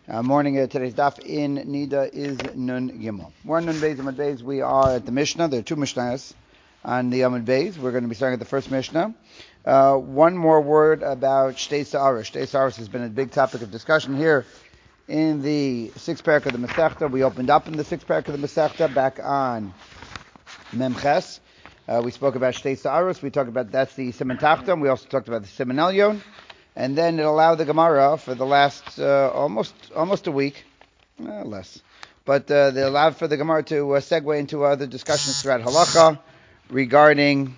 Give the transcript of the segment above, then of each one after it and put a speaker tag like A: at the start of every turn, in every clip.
A: Morning. Today's daf in Nida is Nun Gimel. We're on Nun Beis, Amud Beis. We are at the Mishnah. There are two Mishnahs on the Amud Beis. We're going to be starting at the first Mishnah. One more word about Shtei Sa'aros. Shtei Sa'aros has been a big topic of discussion here in the sixth parak of the Masechta. We opened up in the sixth parak of the Masechta back on Memches. We spoke about Shtei Sa'aros. We talked about that's the Siman Tachton. We also talked about the Siman Elyon. And then it allowed the Gemara for the last almost a week, less, but they allowed for the Gemara to segue into other discussions throughout halacha regarding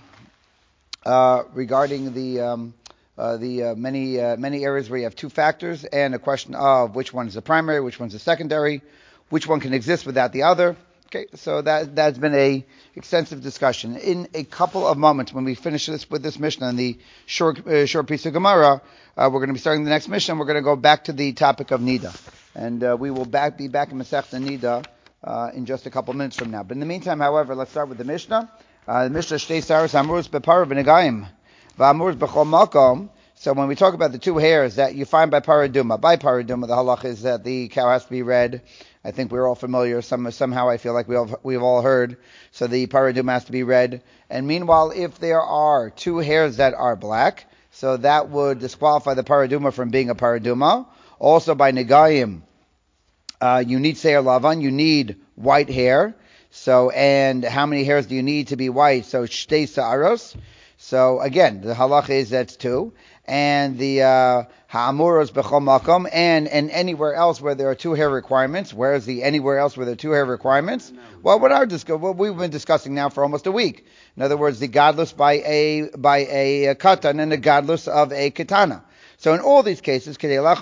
A: the many areas where you have two factors and a question of which one is the primary, which one's the secondary, which one can exist without the other. Okay, so that's been a extensive discussion. In a couple of moments, when we finish with this Mishnah and the short piece of Gemara, we're going to be starting the next Mishnah. We're going to go back to the topic of Nida, and we will be back in Masechta Nida in just a couple minutes from now. But in the meantime, however, let's start with the Mishnah. The Mishnah Shtei Sa'aros Amurus Bepara B'Negayim V'Amurus B'Chol Makom. So when we talk about the two hairs that you find by paraduma, the halach is that the cow has to be red. I think we're all familiar. Somehow I feel like we've all heard. So the paraduma has to be red. And meanwhile, if there are two hairs that are black, so that would disqualify the paraduma from being a paraduma. Also by negayim, you need seir lavan, you need white hair. So, and how many hairs do you need to be white? So shtei sa'aros. So again, the halacha is that's two. And the ha'amuros b'chol makom, and anywhere else where there are two hair requirements. Where is the anywhere else where there are two hair requirements? No. Well, what we've been discussing now for almost a week. In other words, the gadlus by a katan and the gadlus of a katana. So in all these cases,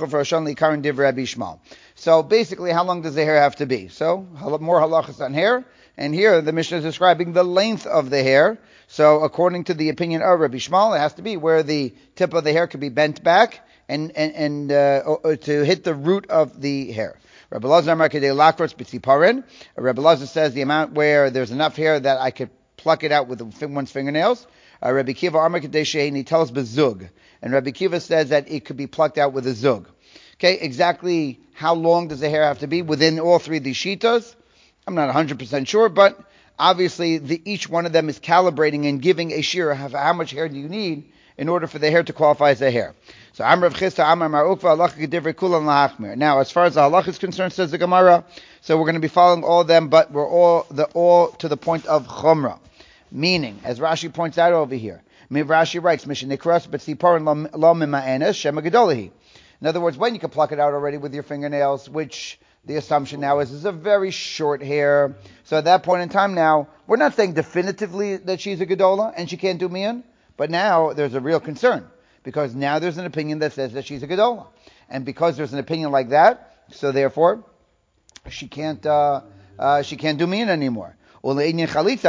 A: so basically, how long does the hair have to be? So more halachas on hair, and here the Mishnah is describing the length of the hair. So according to the opinion of Rabbi Shmuel, it has to be where the tip of the hair could be bent back and to hit the root of the hair. Rabbi Lazar says the amount where there's enough hair that I could pluck it out with one's fingernails. Rabbi Kiva Amar Kadesheini tells bezug, and Rabbi Kiva says that it could be plucked out with a zug. Okay, exactly how long does the hair have to be within all three of these shitas? I'm not 100% sure, but obviously each one of them is calibrating and giving a shir of how much hair do you need in order for the hair to qualify as a hair. So Amr of Chisda, Amr Marukva, Allah Kedivre Kulan Lahachmir. Now, as far as the halach is concerned, says the Gemara, so we're going to be following all of them, but we're all to the point of chumrah. Meaning, as Rashi points out over here, Rashi writes, Mishanikras, but Siparin lo mima'enes, Shema Gedolihi. In other words, when you can pluck it out already with your fingernails, which the assumption now is a very short hair. So at that point in time now, we're not saying definitively that she's a Gedola and she can't do mian, but now there's a real concern, because now there's an opinion that says that she's a Gedola. And because there's an opinion like that, so therefore, she can't do mian anymore. But in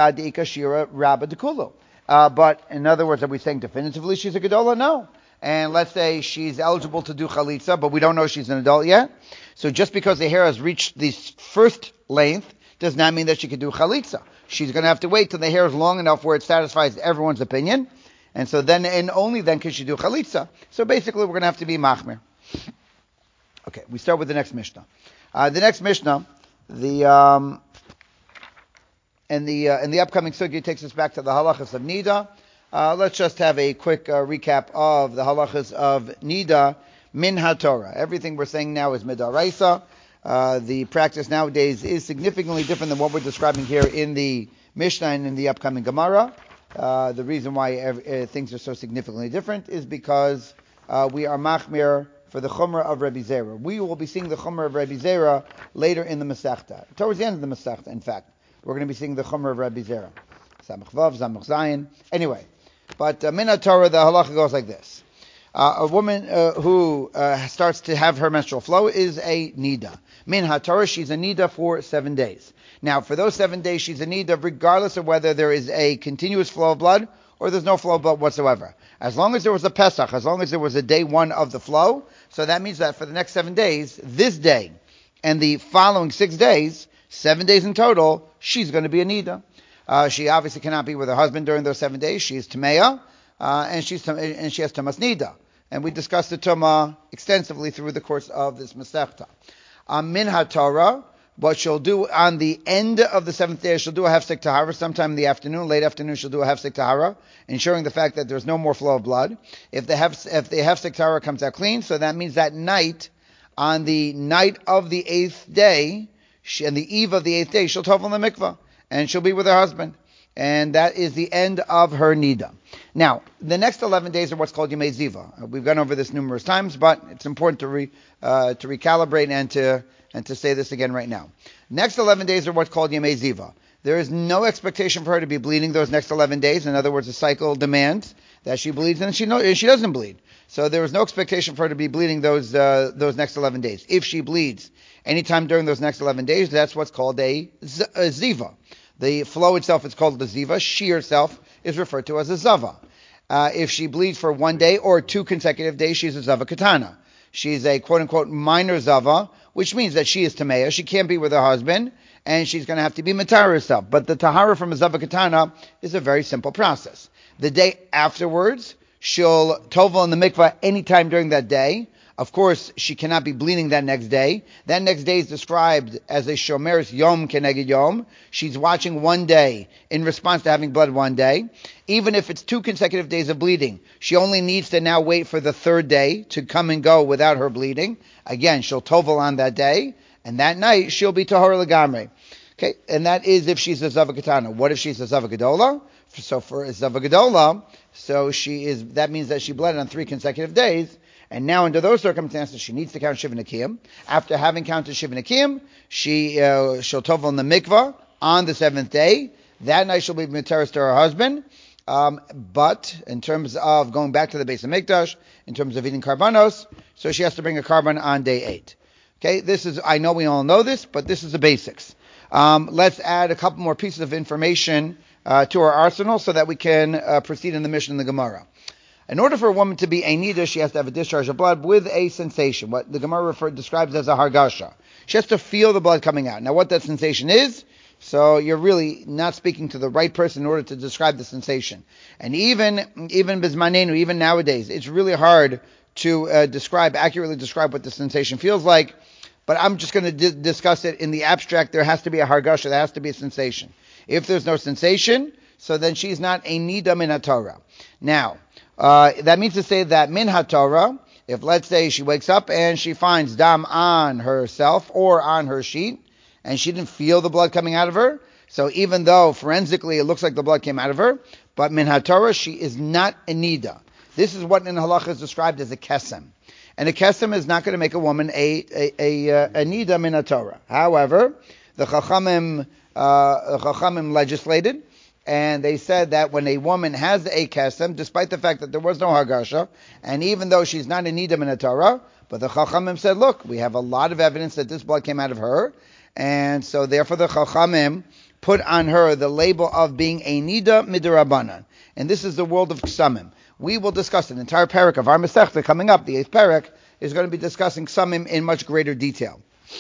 A: other words, are we saying definitively she's a Gedola? No. And let's say she's eligible to do chalitza, but we don't know she's an adult yet. So just because the hair has reached the first length does not mean that she can do chalitza. She's going to have to wait till the hair is long enough where it satisfies everyone's opinion. And so then, and only then can she do chalitza. So basically we're going to have to be machmir. Okay, we start with the next Mishnah. The next Mishnah, in the upcoming sugya takes us back to the halachas of Nida. Let's just have a quick recap of the halachas of Nida min haTorah. Everything we're saying now is midaraisa. The practice nowadays is significantly different than what we're describing here in the Mishnah and in the upcoming Gemara. The reason why things are so significantly different is because we are machmir for the chumrah of Rabbi Zera. We will be seeing the chumrah of Rabbi Zera later in the Masechta. Towards the end of the Masechta, in fact, we're going to be seeing the chumrah of Rabbi Zera. Samach Vav, Samach Zayin. Anyway. But min haTorah, the halacha goes like this. A woman who starts to have her menstrual flow is a nida. Min haTorah, she's a nida for 7 days. Now, for those 7 days, she's a nida regardless of whether there is a continuous flow of blood or there's no flow of blood whatsoever. As long as there was a Pesach, as long as there was a day one of the flow, so that means that for the next 7 days, this day and the following 6 days, 7 days in total, she's going to be a nida. She obviously cannot be with her husband during those 7 days. She is Tameya, and she has Tumas Nida. And we discussed the Tumah extensively through the course of this Masechta. min haTorah. What she'll do on the end of the seventh day, she'll do a hefsek tahara sometime in the afternoon, late afternoon. She'll do a hefsek tahara, ensuring the fact that there's no more flow of blood. If the hefsek tahara comes out clean, so that means that night, on the night of the eighth day, and the eve of the eighth day, she'll tovel in the mikvah, and she'll be with her husband. And that is the end of her nida. Now, the next 11 days are what's called Yemei Ziva. We've gone over this numerous times, but it's important to recalibrate and to say this again right now. Next 11 days are what's called Yemei Ziva. There is no expectation for her to be bleeding those next 11 days. In other words, the cycle demands that she bleeds, and she doesn't bleed. So there is no expectation for her to be bleeding those next 11 days. If she bleeds anytime during those next 11 days, that's what's called a Ziva. The flow itself is called the Ziva. She herself is referred to as a Zava. If she bleeds for 1 day or 2 consecutive days, she's a Zava Katana. She's a quote-unquote minor Zava, which means that she is Tameya. She can't be with her husband, and she's going to have to be Matara herself. But the Tahara from a Zava Katana is a very simple process. The day afterwards, she'll tovel in the mikvah anytime during that day. Of course, she cannot be bleeding that next day. That next day is described as a shomeres yom keneged yom. She's watching 1 day in response to having blood 1 day. Even if it's 2 consecutive days of bleeding, she only needs to now wait for the 3rd day to come and go without her bleeding. Again, she'll tovel on that day, and that night she'll be tahora legamre. Okay, and that is if she's a Zava Katana. What if she's a Zava Gedola? So for a Zava Gedola, that means that she bled on 3 consecutive days. And now, under those circumstances, she needs to count Shiva Nekiyim. After having counted Shiva Nekiyim, she'll tovel in the mikvah on the 7th day. That night she'll be materis to her husband. But in terms of going back to the base of Mikdash, in terms of eating karbanos, so she has to bring a karban on day 8. Okay, I know we all know this, but this is the basics. Let's add a couple more pieces of information to our arsenal so that we can proceed in the mission in the Gemara. In order for a woman to be a nida, she has to have a discharge of blood with a sensation, what the Gemara describes as a hargasha. She has to feel the blood coming out. Now, what that sensation is, so you're really not speaking to the right person in order to describe the sensation. And even bismanenu, even nowadays, it's really hard to accurately describe what the sensation feels like. But I'm just going to discuss it in the abstract. There has to be a hargasha, there has to be a sensation. If there's no sensation, so then she's not a nida min haTorah. Now, that means to say that min haTorah, if let's say she wakes up and she finds dam on herself or on her sheet, and she didn't feel the blood coming out of her, so even though forensically it looks like the blood came out of her, but min haTorah, she is not a nida. This is what in halacha is described as a kesem. And a kesem is not going to make a woman a nida min haTorah. However, the Chachamim legislated, and they said that when a woman has a kesem, despite the fact that there was no hargasha, and even though she's not a nida min haTorah, but the Chachamim said, look, we have a lot of evidence that this blood came out of her, and so therefore the Chachamim put on her the label of being a nida midrabanan. And this is the world of ksamim. We will discuss an entire parak of our Masechta coming up. The 8th parak is going to be discussing ksamim in much greater detail.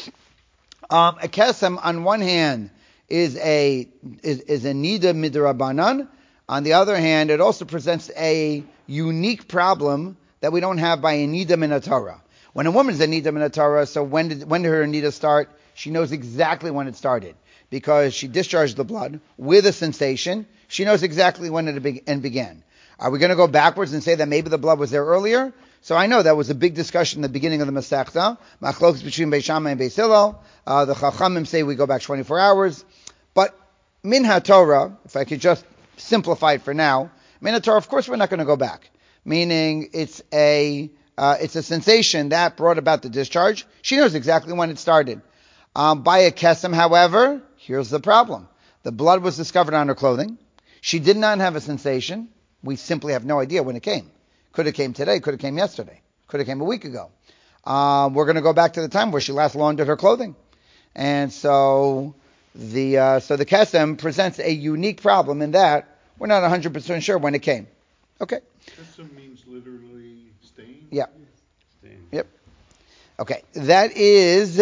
A: A kesem, on one hand, is a nida midrabanan. On the other hand, it also presents a unique problem that we don't have by a nida min haTorah. When a woman is a nida min haTorah, so when did her nida start? She knows exactly when it started because she discharged the blood with a sensation. She knows exactly when it began. Are we going to go backwards and say that maybe the blood was there earlier? So I know that was a big discussion in the beginning of the Masechta. Machlokes between Beis Shammai and Beis Hillel. The Chachamim say we go back 24 hours. But min haTorah, if I could just simplify it for now, min haTorah, of course we're not going to go back. Meaning it's a sensation that brought about the discharge. She knows exactly when it started. By a kesem, however, here's the problem. The blood was discovered on her clothing. She did not have a sensation. We simply have no idea when it came. Could have came today, could have came yesterday, could have came a week ago. We're going to go back to the time where she last laundered her clothing. And so the kesem presents a unique problem in that we're not 100% sure when it came. Okay.
B: Kesem means literally stain?
A: Yeah.
B: Stain.
A: Yep. Okay. That is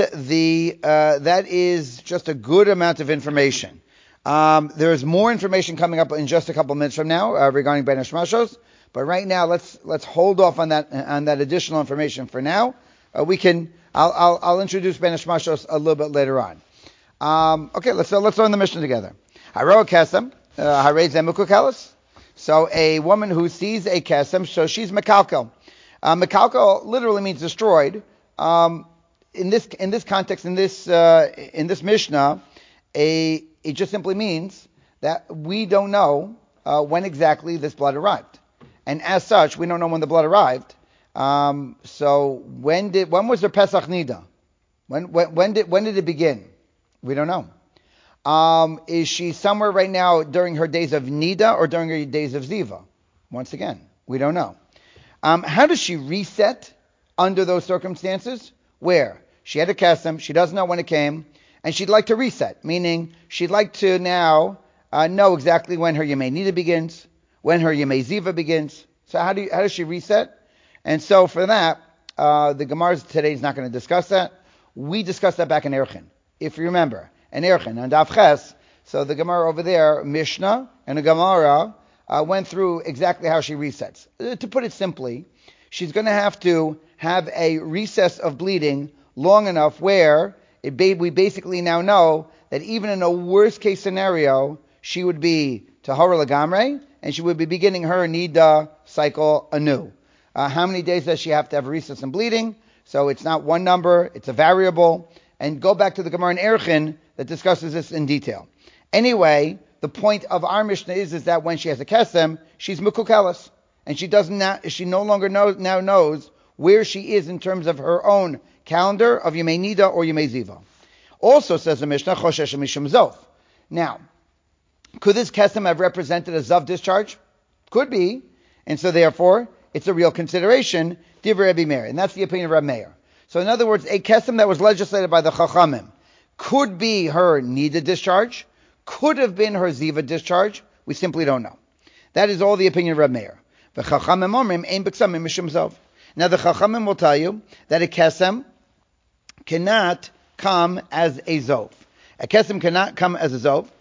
A: just a good amount of information. There's more information coming up in just a couple minutes from now regarding Ben Hashmashos, but right now let's hold off on that additional information for now. I'll introduce Ben Ishmashos a little bit later on. Okay, let's learn the Mishnah together. Haro kesem, harei zemukukelis. So a woman who sees a kesem, so she's mekalkel. Mekalkel literally means destroyed. In this context, in this Mishnah, it just simply means that we don't know when exactly this blood arrived, and as such, we don't know when the blood arrived. So when was the Pesach Nida? When did it begin? We don't know. Is she somewhere right now during her days of Nida or during her days of Ziva? Once again, we don't know. How does she reset under those circumstances? Where she had a kesem, she doesn't know when it came, and she'd like to reset, meaning she'd like to now know exactly when her Yemei Nida begins, when her Yemei Ziva begins. So how does she reset? And so for that, the Gemara today is not going to discuss that. We discussed that back in Erchin, if you remember. In Erchin, on Daf Ches, so the Gemara over there, Mishnah and the Gemara went through exactly how she resets. To put it simply, she's going to have a recess of bleeding long enough where we basically now know that even in a worst case scenario, she would be tahara lagamre, and she would be beginning her nida cycle anew. How many days does she have to have a recess and bleeding? So it's not one number, it's a variable. And go back to the Gemara in Erchin that discusses this in detail. Anyway, the point of our Mishnah is that when she has a kesem, she's mukukelis, and she no longer knows where she is in terms of her own calendar of Yemei Nida or Yemei Ziva. Also says the Mishnah, Choshesh Mishum Zov. Now, could this kesem have represented a Zav discharge? Could be, and so therefore, it's a real consideration, Divrei Rabbi Meir, and that's the opinion of Rabbi Meir. So in other words, a kesem that was legislated by the Chachamim could be her Nida discharge, could have been her Ziva discharge, we simply don't know. That is all the opinion of Rabbi Meir. The Chachamim omrim ein b'ksamim mishum Zov. Now the Chachamim will tell you that a kesem cannot come as a Zov. A kesem cannot come as a Zov.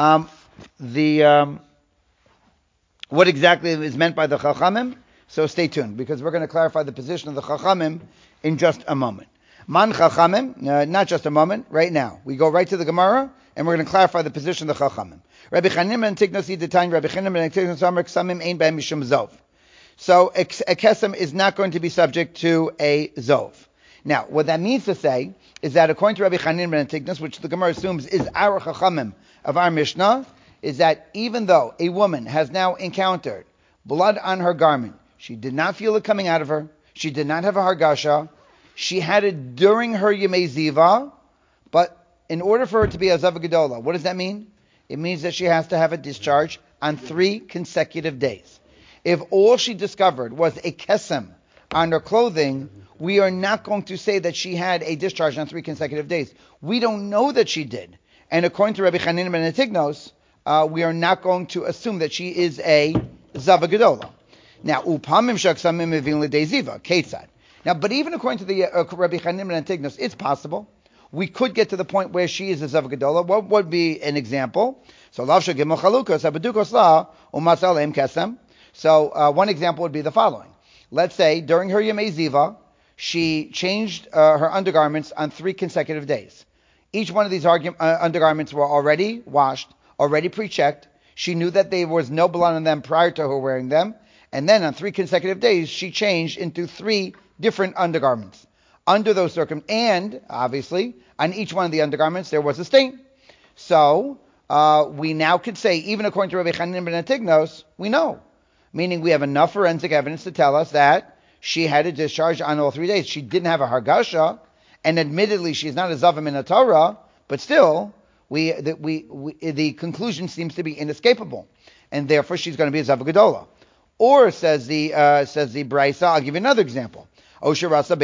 A: What exactly is meant by the Chachamim? So stay tuned, because we're going to clarify the position of the Chachamim in just a moment. Man Chachamim, not just a moment, right now. We go right to the Gemara, and we're going to clarify the position of the Chachamim. Rabbi Chanim and Tignos Yidatain, Rabbi Chanim and Tignos Amar Ksamim Ein B'hem Mishum Zov. So a kesem is not going to be subject to a Zov. Now, what that means to say is that according to Rabbi Chanim and Tignos, which the Gemara assumes is our Chachamim of our Mishnah, is that even though a woman has now encountered blood on her garment, she did not feel it coming out of her, she did not have a hargasha, she had it during her Yemei Ziva, but in order for her to be a Zava Gedola, what does that mean? It means that she has to have a discharge on 3 consecutive days. If all she discovered was a kesem on her clothing, we are not going to say that she had a discharge on 3 consecutive days. We don't know that she did. And according to Rabbi Chanin ben Tignos, we are not going to assume that she is a Zava Gedola. Now, upamim shaksamim evin l'dei ziva, ketzad. Now, but even according to the Rabbi Chanim and Tignos, it's possible. We could get to the point where she is a Zava Gedola. What would be an example? So, lavsha gimel chalukos, abedukos la, umasalem kesem. So, one example would be the following. Let's say, during her Yemei Ziva, she changed her undergarments on 3 consecutive days. Each one of these undergarments were already washed, already pre-checked. She knew that there was no blood on them prior to her wearing them. And then on 3 consecutive days, she changed into 3 different undergarments. Under those circumstances, and obviously, on each one of the undergarments, there was a stain. So, we now could say, even according to Rabbi Chanin ben Tignos, we know. Meaning we have enough forensic evidence to tell us that she had a discharge on all 3 days. She didn't have a hargasha, and admittedly, she's not a Zavim in a Torah, but still, the conclusion seems to be inescapable. And therefore, she's going to be a Zava Gedola. Or says the Brisa, I'll give you another example. Or let's say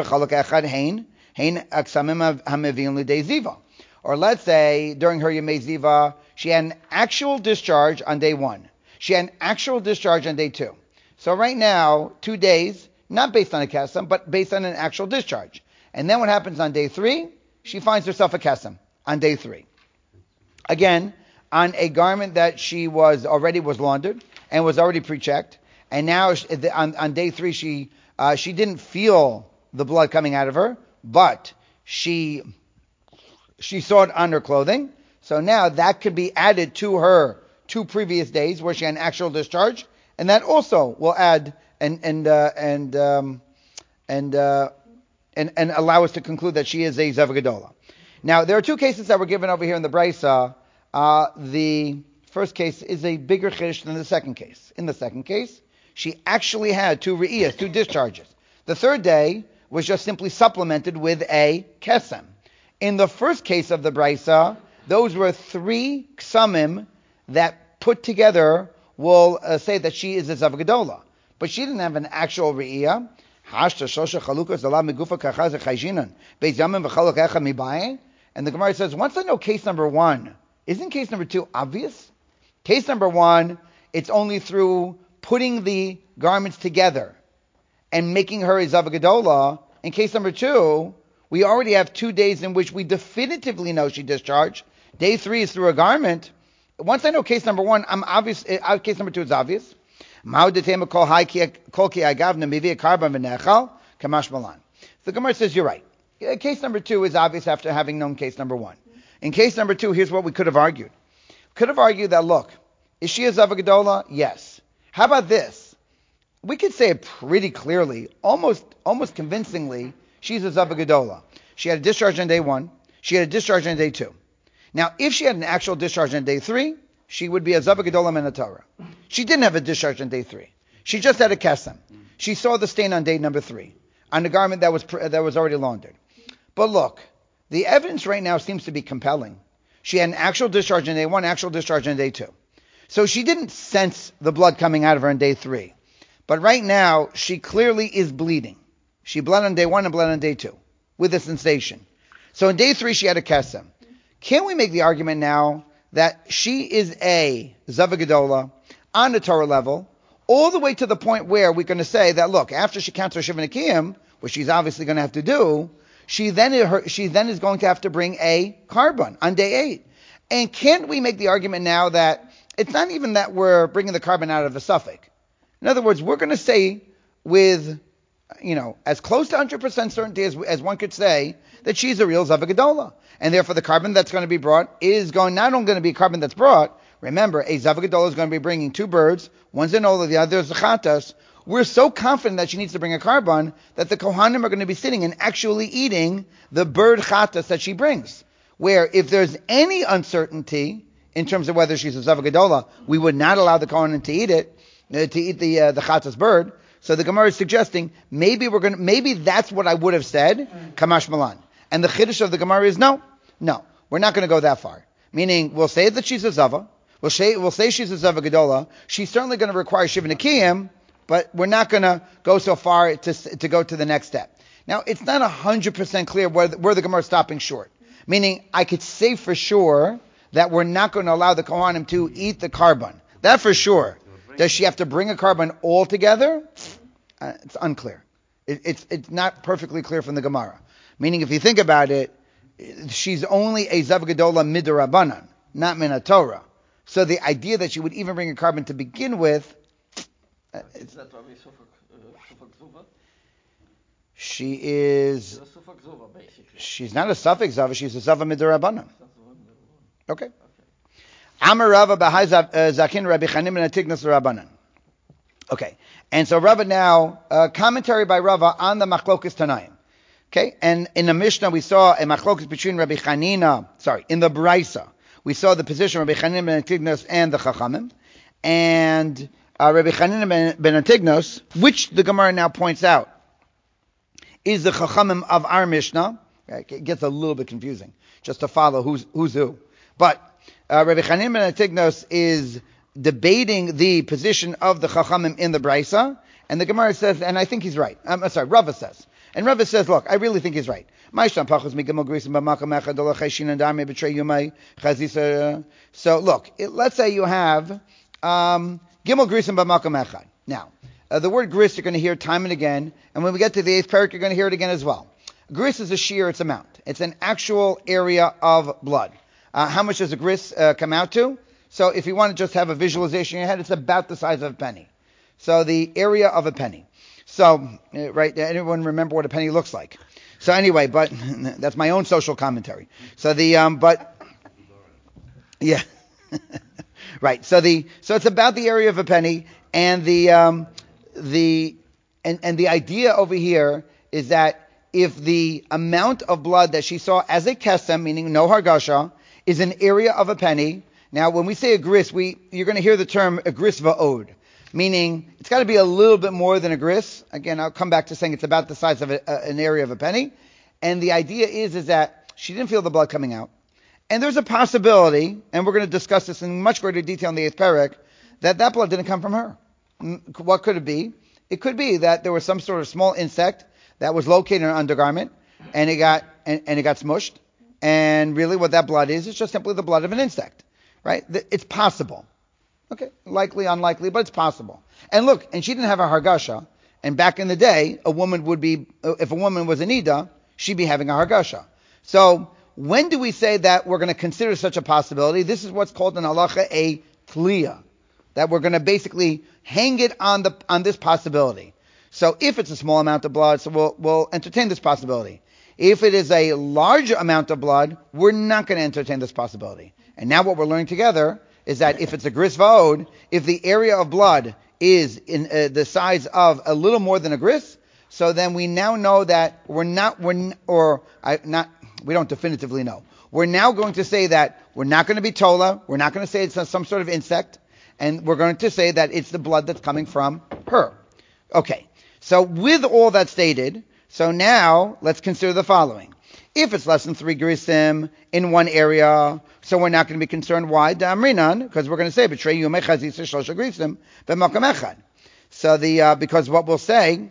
A: during her Yemei Ziva, she had an actual discharge on day 1. She had an actual discharge on day 2. So right now, 2 days, not based on a kesem, but based on an actual discharge. And then what happens on day 3? She finds herself a kesem on day 3. Again, on a garment that she was laundered and was already pre-checked, and now on day 3 she didn't feel the blood coming out of her, but she saw it on her clothing. So now that could be added to her 2 previous days where she had an actual discharge, and that also will add and allow us to conclude that she is a Zeva Gedola. Now, there are 2 cases that were given over here in the Brisa. The first case is a bigger chiddush than the second case. In the second case, she actually had 2 re'iyas, 2 discharges. The third day was just simply supplemented with a kesem. In the first case of the Brisa, those were 3 ksamim that put together will say that she is a Zeva Gedola. But she didn't have an actual re'iyah. And the Gemara says, once I know case number 1, isn't case number 2 obvious? Case number 1, it's only through putting the garments together and making her a Zeva Gedola. In case number 2, we already have 2 days in which we definitively know she discharged. Day 3 is through a garment. Once I know case number 1, I'm obvious. Case number 2 is obvious. The Gemara says you're right. Case number 2 is obvious after having known case number 1. In case number 2, here's what we could have argued. Could have argued that, look, is she a Zeva Gedola? Yes. How about this? We could say it pretty clearly, almost convincingly, she's a Zeva Gedola. She had a discharge on day 1. She had a discharge on day 2. Now, if she had an actual discharge on day 3, she would be a Zeva Gedola min haTorah. She didn't have a discharge on day 3. She just had a kesem. She saw the stain on day number 3 on the garment that was already laundered. But look, the evidence right now seems to be compelling. She had an actual discharge on day 1, actual discharge on day 2. So she didn't sense the blood coming out of her on day 3. But right now, she clearly is bleeding. She bled on day 1 and bled on day 2 with a sensation. So on day 3, she had a kesem. Can we make the argument now that she is a Zeva Gedola on the Torah level, all the way to the point where we're going to say that, look, after she counts her Shiva Nekiyim, which she's obviously going to have to do, she then is going to have to bring a carbon on day 8. And can't we make the argument now that it's not even that we're bringing the carbon out of a suffix? In other words, we're going to say with, as close to 100% certainty as one could say that she's a real Zeva Gedola. And therefore the carbon that's going to be brought is not only going to be carbon that's brought. Remember, a Zeva Gedola is going to be bringing 2 birds. One's an ola, the other is a chatas. We're so confident that she needs to bring a carbon that the Kohanim are going to be sitting and actually eating the bird chatas that she brings. Where if there's any uncertainty in terms of whether she's a Zeva Gedola, we would not allow the Kohanim to eat it, to eat the chatas bird. So the Gemara is suggesting maybe that's what I would have said, Kamash Malan. And the chiddush of the Gemara is no, we're not going to go that far. Meaning, we'll say that she's a Zava, we'll say she's a Zeva Gedola. She's certainly going to require Shiva Nekiyim, but we're not going to go so far to go to the next step. Now, it's not 100% clear where the Gemara is stopping short. Meaning, I could say for sure that we're not going to allow the Kohanim to eat the carbon. That for sure. Does she have to bring a carbon altogether? It's unclear. It's not perfectly clear from the Gemara. Meaning, if you think about it, she's only a Zeva Gedola mid'Rabbanan, not min haTorah. So the idea that she would even bring a carbon to begin with, she's not a suffix Zava, she's a Zava mid'Rabbanan. Okay. Amar Rava b'hai zakin Rabbi Chanim ben Atignos Rabbanan. Okay. And so Rava now, commentary by Rava on the Machlokas Tanaim. Okay, and in the Mishnah we saw a machlokas between in the Braisa, we saw the position of Rabbi Chanina ben Atignos and the Chachamim, and Rabbi Chanina ben Atignos, which the Gemara now points out, is the Chachamim of our Mishnah. It gets a little bit confusing, just to follow who's who. But Rabbi Chanina ben Atignos is debating the position of the Chachamim in the Braisa, and the Gemara says, and I think he's right. Rava says. And Rava says, look, I really think he's right. So look, let's say you have Gimel Grisim B'Makom Echad. Now, the word gris you're going to hear time and again, and when we get to the 8th parak, you're going to hear it again as well. Gris is a shear, it's a mount. It's an actual area of blood. How much does a gris come out to? So if you want to just have a visualization in your head, it's about the size of a penny. So the area of a penny. So, right, anyone remember what a penny looks like? So anyway, but that's my own social commentary. So yeah, right. So it's about the area of a penny, and the idea over here is that if the amount of blood that she saw as a kesem, meaning no hargasha, is an area of a penny. Now, when we say a gris, you're going to hear the term a gris va'od, meaning it's got to be a little bit more than a gris. Again, I'll come back to saying it's about the size of an area of a penny. And the idea is that she didn't feel the blood coming out. And there's a possibility, and we're going to discuss this in much greater detail in the 8th parak, that blood didn't come from her. What could it be? It could be that there was some sort of small insect that was located in her undergarment, and it got smushed. And really what that blood is just simply the blood of an insect. Right? It's possible. Okay, likely, unlikely, but it's possible. And look, and she didn't have a hargasha. And back in the day, if a woman was an ida, she'd be having a hargasha. So when do we say that we're going to consider such a possibility? This is what's called in halacha a tliya, that we're going to basically hang it on this possibility. So if it's a small amount of blood, so we'll entertain this possibility. If it is a large amount of blood, we're not going to entertain this possibility. And now what we're learning together is that if it's a gris va'od, if the area of blood is in the size of a little more than a gris, so then we now know that we don't definitively know. We're now going to say that we're not going to be tola, we're not going to say it's some sort of insect, and we're going to say that it's the blood that's coming from her. Okay, so with all that stated, so now let's consider the following. If it's less than 3 grisim in one area, so we're not going to be concerned. Why? Da'amrinan, because we're going to say betray you mechazis shlosha grisim b'makam echad. So because what we'll say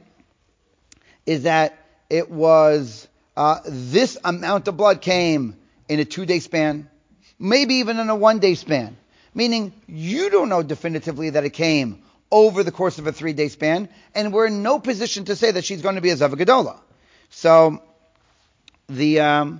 A: is that it was this amount of blood came in a 2-day span, maybe even in a 1-day span. Meaning you don't know definitively that it came over the course of a 3-day span, and we're in no position to say that she's going to be a Zava Gedola. So b'makam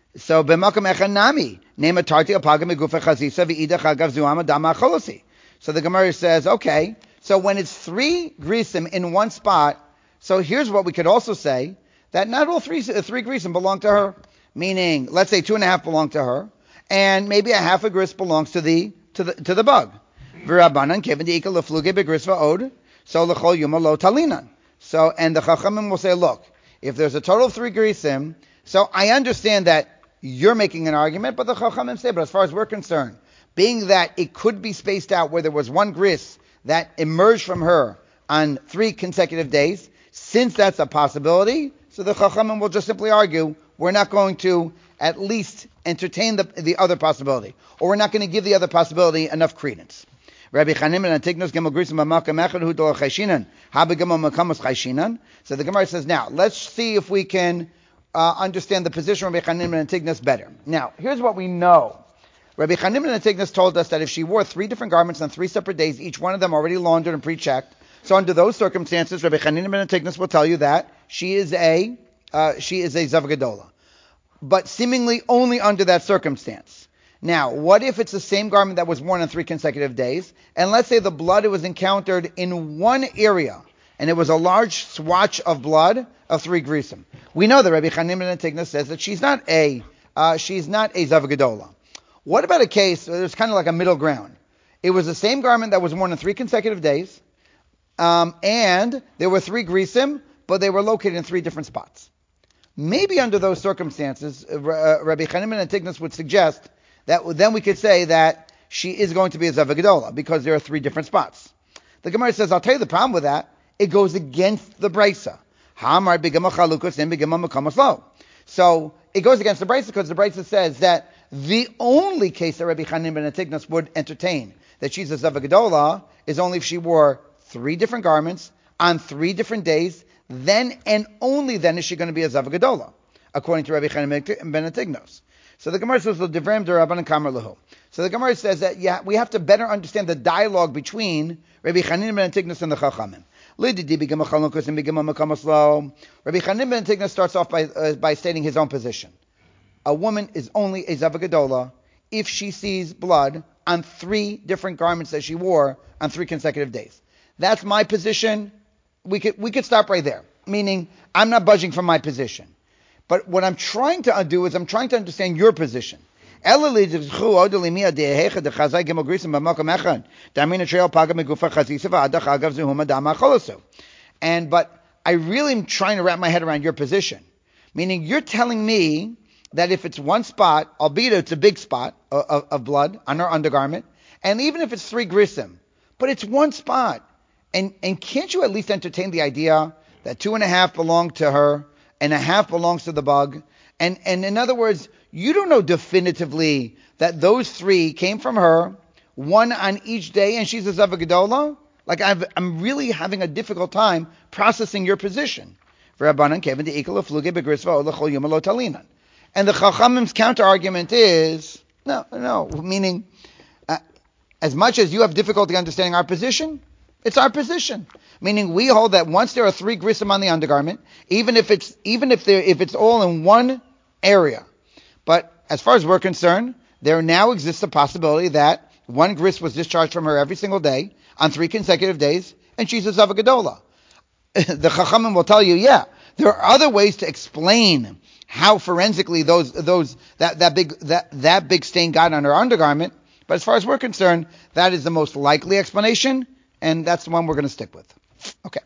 A: echanami nema tarti apaga megufa chazisa v'ida chagav zuama dama cholosi. So the Gemara says, okay, so when it's 3 grisim in one spot, so here's what we could also say, that not all three grisim belong to her. Meaning, let's say 2.5 belong to her, and maybe a half a gris belongs to the bug. V'rabanan kevin de'ika lefluge begris va'od, so l'chol yuma lo talinan. So, and the Chachamim will say, look, if there's a total of 3 grisim, so I understand that you're making an argument, but the Chachamim say, but as far as we're concerned, being that it could be spaced out where there was 1 gris that emerged from her on 3 consecutive days, since that's a possibility, so the Chachamim will just simply argue, we're not going to at least entertain the other possibility, or we're not going to give the other possibility enough credence. Rabbi Chanim and Antignos Gemel Grisim B'Makam Echad Hu Dol Chayshinan Habe Gemel Makamos Chayshinan. So the Gemara says, now let's see if we can understand the position of Rabbi Chanim and Antignos better. Now here's what we know. Rabbi Chanim and Antignos told us that if she wore 3 different garments on 3 separate days, each one of them already laundered and pre-checked, so under those circumstances, Rabbi Chanim and Antignos will tell you that she is a Zava Gedola, but seemingly only under that circumstance. Now, what if it's the same garment that was worn on 3 consecutive days, and let's say the blood was encountered in one area, and it was a large swatch of blood of 3 grisim? We know that Rabbi Chanim and Antignos says that she's not a Zava Gedola. What about a case where there's kind of like a middle ground? It was the same garment that was worn on 3 consecutive days, and there were 3 grisim, but they were located in 3 different spots. Maybe under those circumstances, Rabbi Chanim and Antignos would suggest that then we could say that she is going to be a Zava Gedola, because there are 3 different spots. The Gemara says, I'll tell you the problem with that. It goes against the Brisa. So it goes against the Brisa because the Brisa says that the only case that Rabbi Chanim and Antignos would entertain that she's a Zava Gedola is only if she wore 3 different garments on 3 different days. Then and only then is she going to be a Zava Gedola, according to Rabbi Chanim ben Antignos. So the Gemara says, "L'divrem d'Rabbanan Kamar lahu." So the Gemara says that we have to better understand the dialogue between Rabbi Chanim ben Antignos and the Chachamim. Rabbi Chanim ben Antignos starts off by stating his own position. A woman is only a Zava Gedola if she sees blood on 3 different garments that she wore on 3 consecutive days. That's my position. we could stop right there. Meaning, I'm not budging from my position. But what I'm trying to do is I'm trying to understand your position. And but I really am trying to wrap my head around your position. Meaning, you're telling me that if it's one spot, albeit it's a big spot of blood on her undergarment, and even if it's 3 grisim, but it's one spot, and can't you at least entertain the idea that 2.5 belong to her, and 1/2 belongs to the bug? And in other words, you don't know definitively that those 3 came from her, 1 on each day, and she's a Zava Gedola? Like, I'm really having a difficult time processing your position. And the Chachamim's counter-argument is, no, meaning, as much as you have difficulty understanding our position, it's our position. Meaning, we hold that once there are 3 grisim on the undergarment, even if it's all in one area. But as far as we're concerned, there now exists a possibility that 1 gris was discharged from her every single day on 3 consecutive days, and she's a Zava Gedola. The Chachamim will tell you, there are other ways to explain how forensically that big stain got on her undergarment. But as far as we're concerned, that is the most likely explanation, and that's the one we're going to stick with. Okay.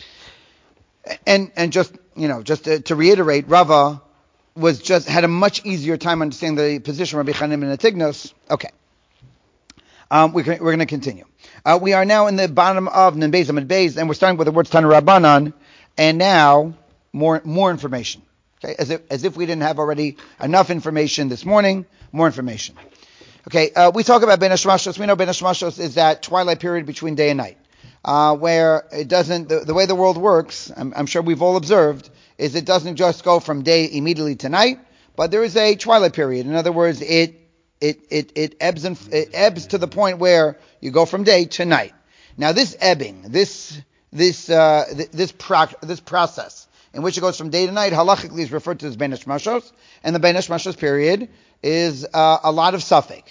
A: And just to reiterate, Rava had a much easier time understanding the position of Rabbi Chanim and Atignos. Okay. We're going to continue. We are now in the bottom of Nun Beis Amud Beis, and we're starting with the words Tana Rabbanan, and now more information. Okay, as if we didn't have already enough information this morning, more information. Okay, we talk about Ben Hashmashos. We know Ben Hashmashos is that twilight period between day and night, where it doesn't, the way the world works, I'm sure we've all observed, is it doesn't just go from day immediately to night, but there is a twilight period. In other words, it ebbs to the point where you go from day to night. Now, this ebbing, this process in which it goes from day to night, halachically is referred to as Ben Hashmashos, and the Ben Hashmashos period is a lot of suffix.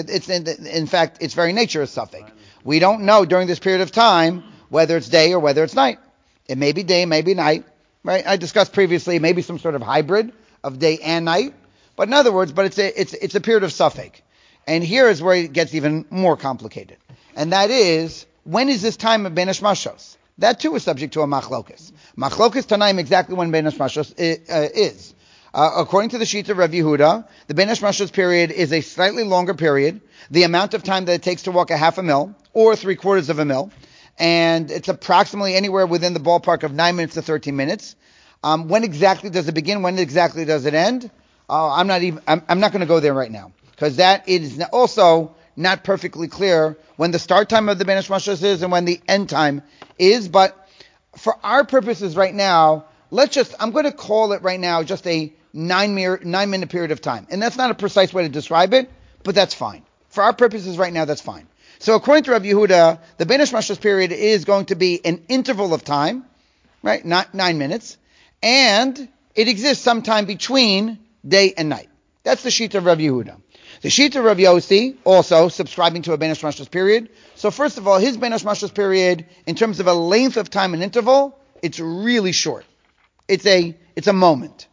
A: In fact, its very nature is suffix. We don't know during this period of time whether it's day or whether it's night. It may be day, it may be night. Right? I discussed previously maybe some sort of hybrid of day and night. But in other words, it's a period of suffix. And here is where it gets even more complicated. And that is, when is this time of Ben Hashmashos? That too is subject to a machlokus. Machlokus Tanaim exactly when Ben Hashmashos is. According to the sheets of Rav Yehuda, the Ben Hashmashos period is a slightly longer period. The amount of time that it takes to walk a 1/2 mil or 3/4 of a mil, and it's approximately anywhere within the ballpark of 9 minutes to 13 minutes. When exactly does it begin? When exactly does it end? I'm not going to go there right now, because that is also not perfectly clear when the start time of the Ben Hashmashos is and when the end time is. But for our purposes right now, I'm going to call it right now just a 9-minute period of time. And that's not a precise way to describe it, but that's fine. For our purposes right now, that's fine. So according to Rav Yehuda, the Ben Hashmashos period is going to be an interval of time, right? Not 9 minutes. And it exists sometime between day and night. That's the sheet of Rav Yehuda. The sheet of Rav Yossi, also subscribing to a Ben Hashmashos period. So first of all, his Ben Hashmashos period, in terms of a length of time and interval, it's really short. It's a moment.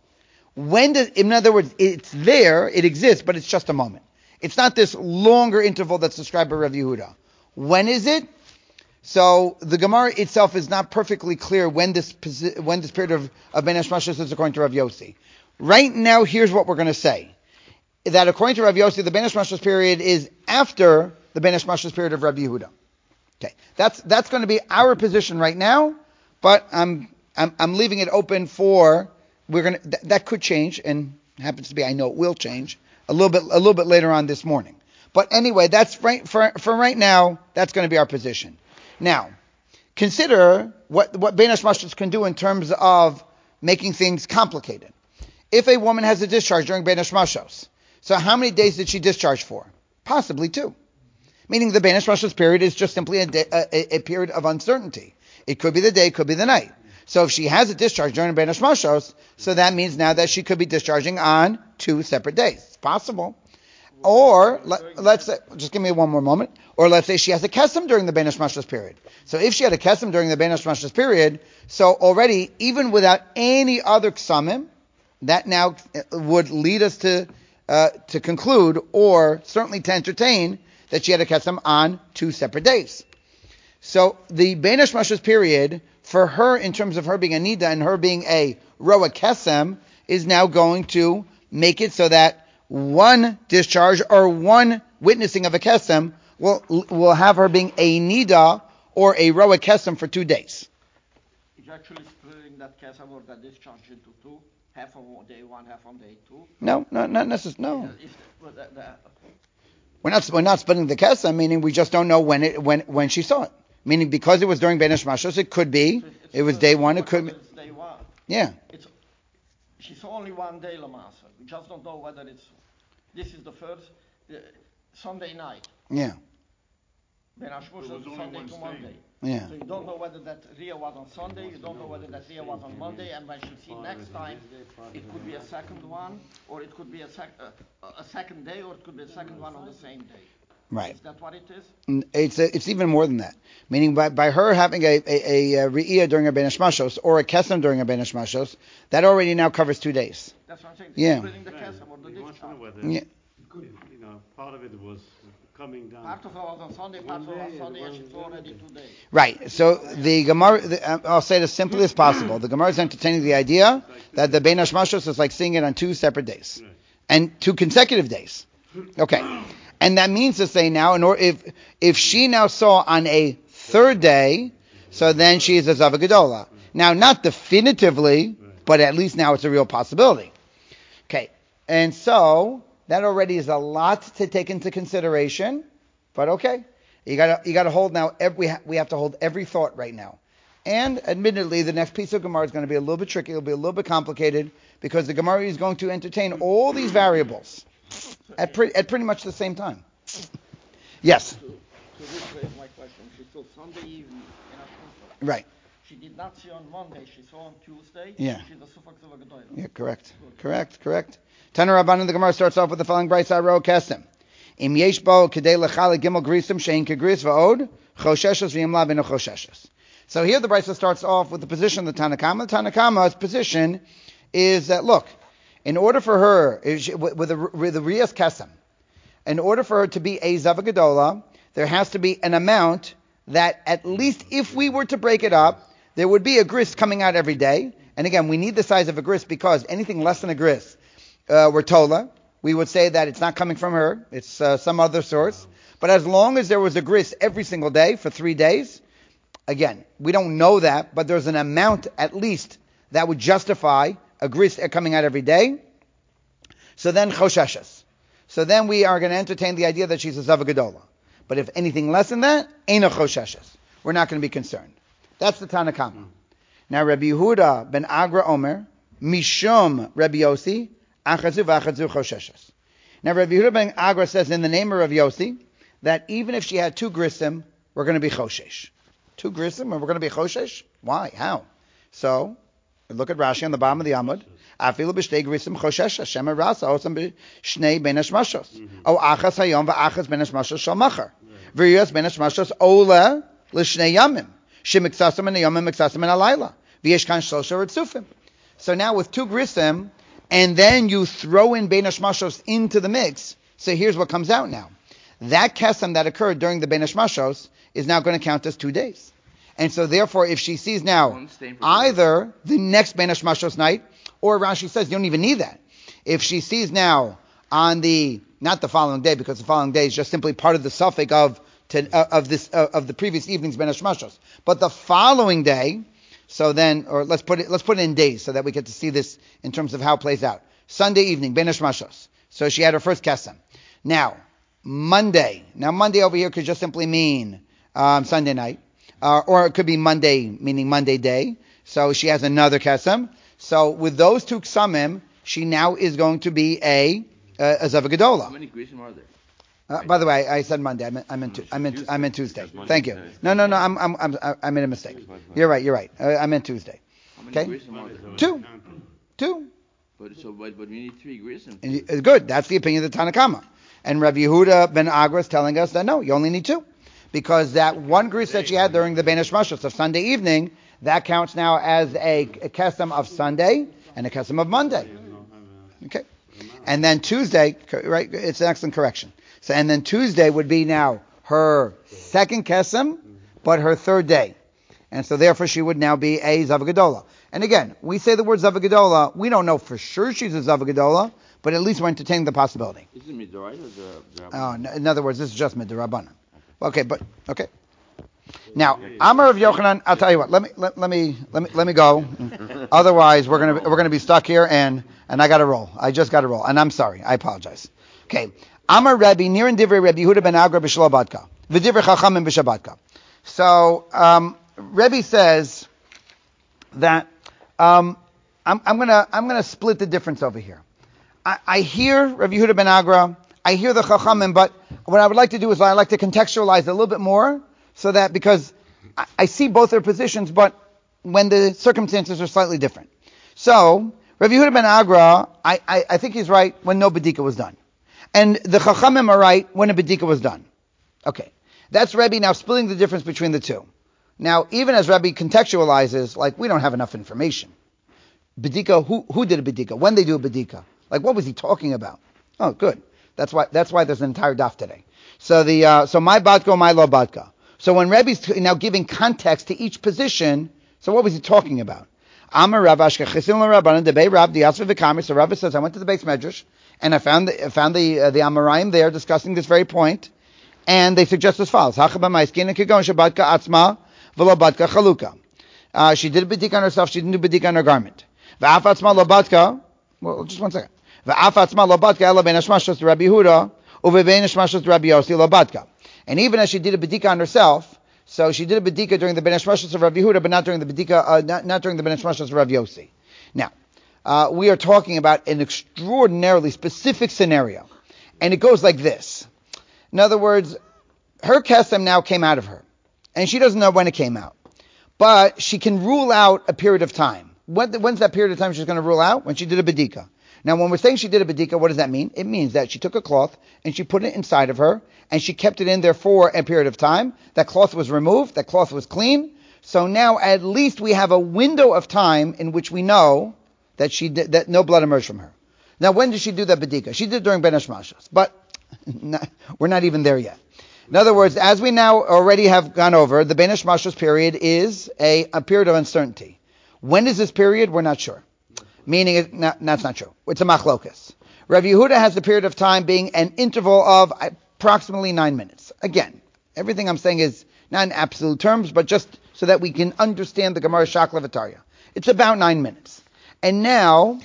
A: In other words, it's there, it exists, but it's just a moment. It's not this longer interval that's described by Rav Yehuda. When is it? So the Gemara itself is not perfectly clear when this period of Ben Hashmashos is according to Rav Yossi. Right now, here's what we're going to say. That according to Rav Yossi, the Ben Hashmashos period is after the Ben Hashmashos period of Rav Yehuda. Okay, that's going to be our position right now, but I'm leaving it open for that could change, and happens to be I know it will change a little bit later on this morning. But anyway, that's right for right now. That's going to be our position. Now, consider what Ben Hashmashos can do in terms of making things complicated. If a woman has a discharge during Ben Hashmashos, so how many days did she discharge for? Possibly 2. Meaning the Ben Hashmashos period is just simply a period of uncertainty. It could be the day, it could be the night. So if she has a discharge during Ben Hashmashos, so that means now that she could be discharging on 2 separate days. It's possible. Or let's say, just give me one more moment. Or let's say she has a kesem during the Bein Hashmashos period. So if she had a kesem during the Bein Hashmashos period, so already even without any other ksamim, that now would lead us to conclude, or certainly to entertain, that she had a kesem on 2 separate days. So the Bein Hashmashos period for her, in terms of her being a nida and her being a roa kesem, is now going to make it so that one discharge or one witnessing of a kesem will have her being a nida or a roa kesem for 2 days.
C: It's actually splitting that kesem or that discharge into 2, half on day 1, half on day 2.
A: No, not necessarily. No, we're not splitting the kesem, meaning we just don't know when she saw it. Meaning because it was during Bein Hashmashos, it could be it was day 1. It could be.
C: It's day 1.
A: Yeah.
C: She saw only 1 day Lamasa. We just don't know whether this is the first Sunday night.
A: Yeah.
C: Bein Hashmashos Sunday to Monday.
A: Yeah.
C: So you don't know whether that Riyah was on Sunday, you don't know whether that Riyah was on Monday, and when she see next time, it could be a second one, or it could be a second day, or it could be a second one on the same day.
A: Right.
C: Is that what it is?
A: It's even more than that. Meaning by her having a Riyah during a Bein Hashmashos or a Kesem during a Bein Hashmashos, that already now covers 2 days.
C: That's what I'm saying.
A: Yeah.
C: Splitting the Kesem or the discharge.
A: Yeah.
B: Part of it was coming down.
C: Part of it was on Sunday, part of it was on Sunday, and she saw already 2 days.
A: Right. So the Gemara, I'll say it as simply as possible. The Gemara is entertaining the idea that the Bein Hashmashos is like seeing it on 2 separate days and 2 consecutive days. Okay. And that means to say now, if she now saw on a 3rd day, so then she is a Zava Gedola. Now, not definitively, but at least now it's a real possibility. Okay, and so that already is a lot to take into consideration, but okay, you gotta hold now. We have to hold every thought right now. And admittedly, the next piece of Gemara is going to be a little bit tricky. It'll be a little bit complicated because the Gemara is going to entertain all these variables at pretty much the same time. Yes.
C: So this is my question. She saw Sunday evening in Hashmashos.
A: Right.
C: She did not see on Monday. She saw on Tuesday.
A: Yeah.
C: She's a Sufak Zava Gedola.
A: Yeah, correct. Tana Rabbanan, the Gemara starts off with the following brayso ro kesem. Im yesh bo kedei lechal gimel grisim shein kegris va'od chosheshes v'yim la v'no chosheshes. So here the brayso starts off with the position of the Tanakama. The Tanakama's position is that, look, in order for her, with the Riyas Kesem, in order for her to be a Zava Gedola, there has to be an amount that at least if we were to break it up, there would be a gris coming out every day. And again, we need the size of a gris because anything less than a gris, we're tola. We would say that it's not coming from her, it's some other source. But as long as there was a gris every single day for 3 days, again, we don't know that, but there's an amount at least that would justify a gris coming out every day. So then chosheshes. So then we are going to entertain the idea that she's a Zava Gedola. But if anything less than that, ain't a chosheshes. We're not going to be concerned. That's the Tanakama. Now Rabbi Yehuda ben Agra Omer, Mishum Rabbi Yossi, Achadzu v'achadzu chosheshes. Now Rabbi Yehuda ben Agra says in the name of Rabbi Yossi that even if she had 2 grisim, we're going to be choshesh. 2 grisim and we're going to be choshesh? Why? How? So, look at Rashi on the bottom of the Amud. Afilu b'shtei grisim choshesh Hashem rasa osam b'shnei ben hashmashos. O achas hayom v'achas ben hashmashos shal machar. V'riyas ben hashmashos ola l'shnei yamim. Shemiksasam and yamim miksasam and alayla. V'yesh kan shlosha ritzufim. So now with 2 grisim, and then you throw in ben hashmashos into the mix, so here's what comes out now. That kesem that occurred during the ben hashmashos is now going to count as 2 days. And so therefore, if she sees now either the next Ben Hashmashos night, or Rashi says you don't even need that. If she sees now on not the following day, because the following day is just simply part of the suffix of the previous evening's Ben Hashmashos, but the following day, so then, or let's put it in days so that we get to see this in terms of how it plays out. Sunday evening, Ben Hashmashos. So she had her first kesem. Now, Monday. Now Monday over here could just simply mean Sunday night. Or it could be Monday, meaning Monday day. So she has another kesem. So with those 2 ksamim, she now is going to be a Zava Gedola.
D: How many grisim are there?
A: By the way, I said Monday. I meant Tuesday. Thank you. No. I made a mistake. You're right. I meant Tuesday.
D: How many grisim are there?
A: 2.
D: But we need 3 grisim.
A: Good. That's the opinion of the Tanakama. And Rabbi Yehuda ben Agra is telling us that no, you only need 2. Because that one gris that she had during the Bein Hashmashos of Sunday evening, that counts now as a kesem of Sunday and a kesem of Monday. Okay. And then Tuesday, right, it's an excellent correction. So, and then Tuesday would be now her second kesem, but her third day. And so therefore she would now be a Zavagedola. And again, we say the word Zavagedola, we don't know for sure she's a Zavagedola, but at least we're entertaining the possibility.
D: Is it Midorai or the Rabbanan?
A: In other words, this is just Midorabanan. Okay. Now, Amar of Yochanan, I'll tell you what. Let me go. Otherwise, we're gonna be stuck here, and I got to roll. I just got to roll, and I'm sorry. I apologize. Okay. Amar Rabbi Niran Divrei Rabbi Yehuda ben Agra b'Shlobatka v'Divrei Chachamim b'Shabbatka. So Rebbe says that I'm gonna split the difference over here. I hear Rabbi Yehuda ben Agra. I hear the Chachamim, but what I would like to do is I like to contextualize it a little bit more, so that because I see both their positions, but when the circumstances are slightly different. So Rabbi Yehuda ben Agra, I think he's right when no bedika was done, and the Chachamim are right when a bedika was done. Okay, that's Rebbe now splitting the difference between the two. Now, even as Rebbe contextualizes, like we don't have enough information. Bedika, who did a bedika? When they do a bedika? Like what was he talking about? Oh, good. That's why there's an entire daf today. So so my batka, my lo batka. So when Rebbe's now giving context to each position, so what was he talking about? Amar Rav Ashka Chisim Rabbanan Debei Rav Diasva V'Kamei. So Rav says I went to the Beis Medrash and I found the Amoraim there discussing this very point, and they suggest as follows: Hachaba Ma'iskin Kigon Shabatka Atzma V'Lo Batka Chaluka. She did a bedika on herself. She didn't do bedika on her garment. V'Af Atzma Lo Batka. Well, just one second. V'Af Atzma Lo Batka Ela Ben Hashmashos to Rabbi Yehuda uVe'Bein Hashmashos to Rabbi Yossi Lo Batka. And even as she did a bedika on herself, so she did a bedika during the Ben Hashmashos of Rabbi Yehuda, but not during the bedika, not during the Ben Hashmashos of Rabbi Yossi. Now, we are talking about an extraordinarily specific scenario, and it goes like this. In other words, her kesem now came out of her, and she doesn't know when it came out, but she can rule out a period of time. When's that period of time she's going to rule out? When she did a bedika. Now, when we're saying she did a bedika, what does that mean? It means that she took a cloth and she put it inside of her, and she kept it in there for a period of time. That cloth was removed. That cloth was clean. So now, at least we have a window of time in which we know that that no blood emerged from her. Now, when did she do that bedika? She did it during Ben Hashmashos, but we're not even there yet. In other words, as we now already have gone over, the Ben Hashmashos period is a period of uncertainty. When is this period? We're not sure. Meaning, that's not true. It's a machlokas. Rav Yehuda has the period of time being an interval of approximately 9 minutes. Again, everything I'm saying is not in absolute terms, but just so that we can understand the Gemara Shakla V'Tarya. It's about 9 minutes. And now,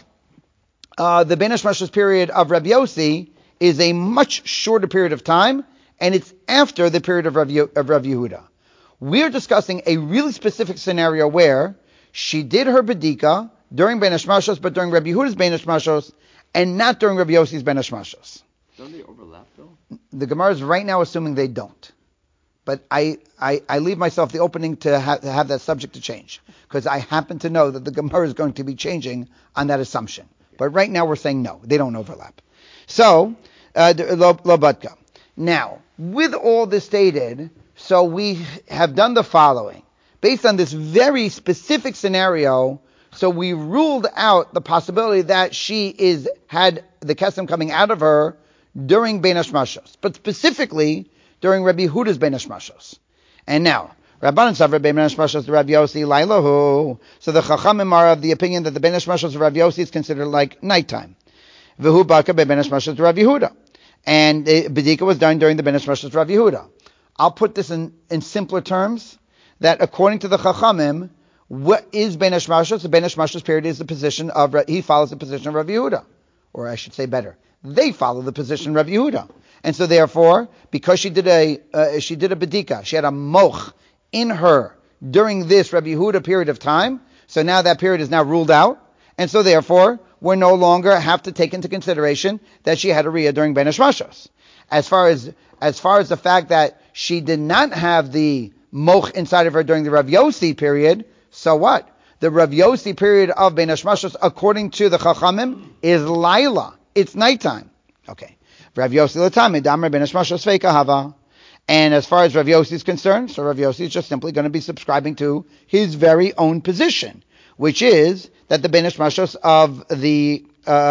A: the Ben Hashmashos period of Rabbi Yossi is a much shorter period of time, and it's after the period of Rav Yehuda. We're discussing a really specific scenario where she did her bedika during Ben Hashmashos, but during Rabbi Yehuda's Ben Hashmashos, and not during Rabbi Yossi's Ben Hashmashos.
D: Don't they overlap though?
A: The Gemara is right now assuming they don't. But I leave myself the opening to have that subject to change, because I happen to know that the Gemara is going to be changing on that assumption. But right now we're saying no, they don't overlap. So, lo batka. Now, with all this stated, so we have done the following. Based on this very specific scenario, so we ruled out the possibility that she had the kesem coming out of her during Bein Hashmashos, but specifically during Rabbi Yehuda's Bein Hashmashos. And now, Rabbanan Savra Bein Hashmashos to Rabbi Yossi Lailahu. So the Chachamim are of the opinion that the Bein Hashmashos of Rabbi Yossi is considered like nighttime. V'hu baka Bein Hashmashos to Rabbi Yehuda. And the bedika was done during the Ben Hashmashos of Rabbi Yehuda. I'll put this in simpler terms, that according to the Chachamim, what is Ben Hashmashos? The Ben Hashmashos period is the position of, he follows the position of Rabbi Yehuda. Or I should say better, they follow the position of Rabbi Yehuda. And so therefore, because she did a bedika, she had a moch in her during this Rabbi Yehuda period of time, so now that period is now ruled out, and so therefore, we no longer have to take into consideration that she had a riyah during Ben Hashmashos. As far as the fact that she did not have the moch inside of her during the Rav Yossi period, so what? The Rav Yossi period of Ben Hashmashos, according to the Chachamim, is Laila. It's nighttime. Okay. Rav Yossi l'tami damar ben hashmashos feika hava. And as far as Rav Yossi is concerned, so Rav Yossi is just simply going to be subscribing to his very own position, which is that the ben hashmashos of the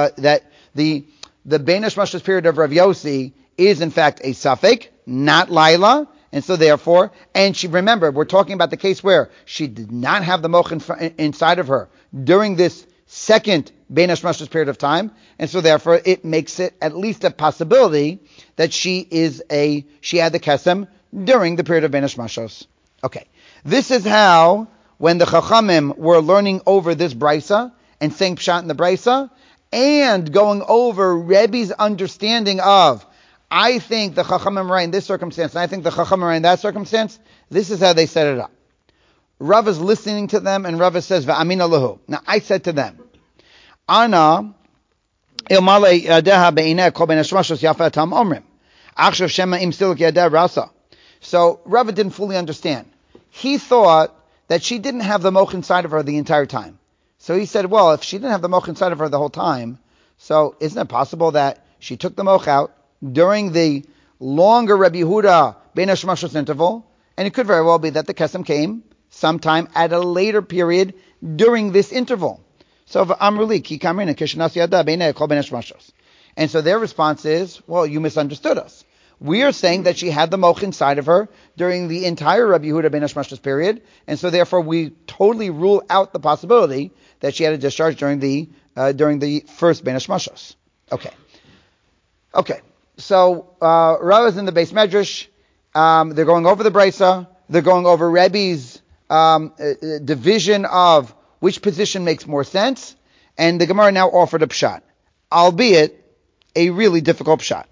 A: ben hashmashos period of Rav Yossi is in fact a suffix, not Laila, and so therefore, and she, remember, we're talking about the case where she did not have the moch inside of her during this second ben hashmashos period of time, and so therefore it makes it at least a possibility that she had the kesem during the period of ben hashmashos. Okay, this is how, when the Chachamim were learning over this brisa and saying pshat in the brisa, and going over Rebbe's understanding of, I think the Chachamim are right in this circumstance, and I think the Chachamim are right in that circumstance, this is how they set it up. Rav is listening to them, and Rav says, V'amina lahu. Now, I said to them, Ana, ilmale yadeha be'ineh kol ben hashmashos yafa tam omrim. Achshav shema im silik yadeh rasa. So, Rav didn't fully understand. He thought that she didn't have the moch inside of her the entire time. So he said, well, if she didn't have the moch inside of her the whole time, so isn't it possible that she took the moch out during the longer Rabbi Yehuda ben hashmashos interval, and it could very well be that the kesem came sometime at a later period during this interval. So Amruli ki kamrina kishanas yada beinei kol ben hashmashos. And so their response is, well, you misunderstood us. We are saying that she had the moch inside of her during the entire Rabbi Yehuda ben hashmashos period, and so therefore we totally rule out the possibility that she had a discharge during the first ben hashmashos. Okay. So Rav is in the base medrash. They're going over the brisa. They're going over Rebbe's division of which position makes more sense, and the Gemara now offered a pshat, albeit a really difficult pshat.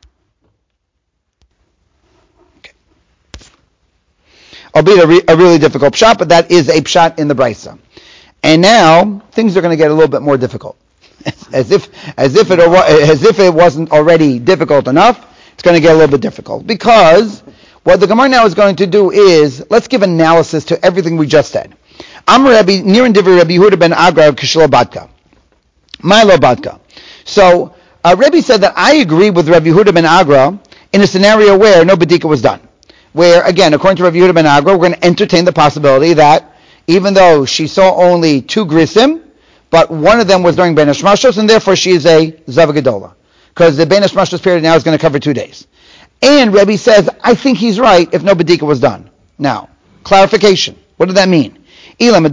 A: Okay. Albeit a really difficult pshat, but that is a pshat in the brisa. And now things are going to get a little bit more difficult, as if it wasn't already difficult enough. It's going to get a little bit difficult, because what the Gemara now is going to do is, let's give analysis to everything we just said. Amar Rabbi Niran Divrei Rabbi Yehuda ben Agra Kishlo Batka. Milo Batka. So Rabbi said that I agree with Rabbi Yehuda ben Agra in a scenario where no bedika was done. Where, again, according to Rabbi Yehuda ben Agra, we're going to entertain the possibility that even though she saw only 2 grisim, but one of them was during Ben Hashmashos, and therefore she is a Zavagedola. Because the Ben Hashmashos period now is going to cover 2 days. And Rebbe says, I think he's right if no bedika was done. Now, clarification. What does that mean? So does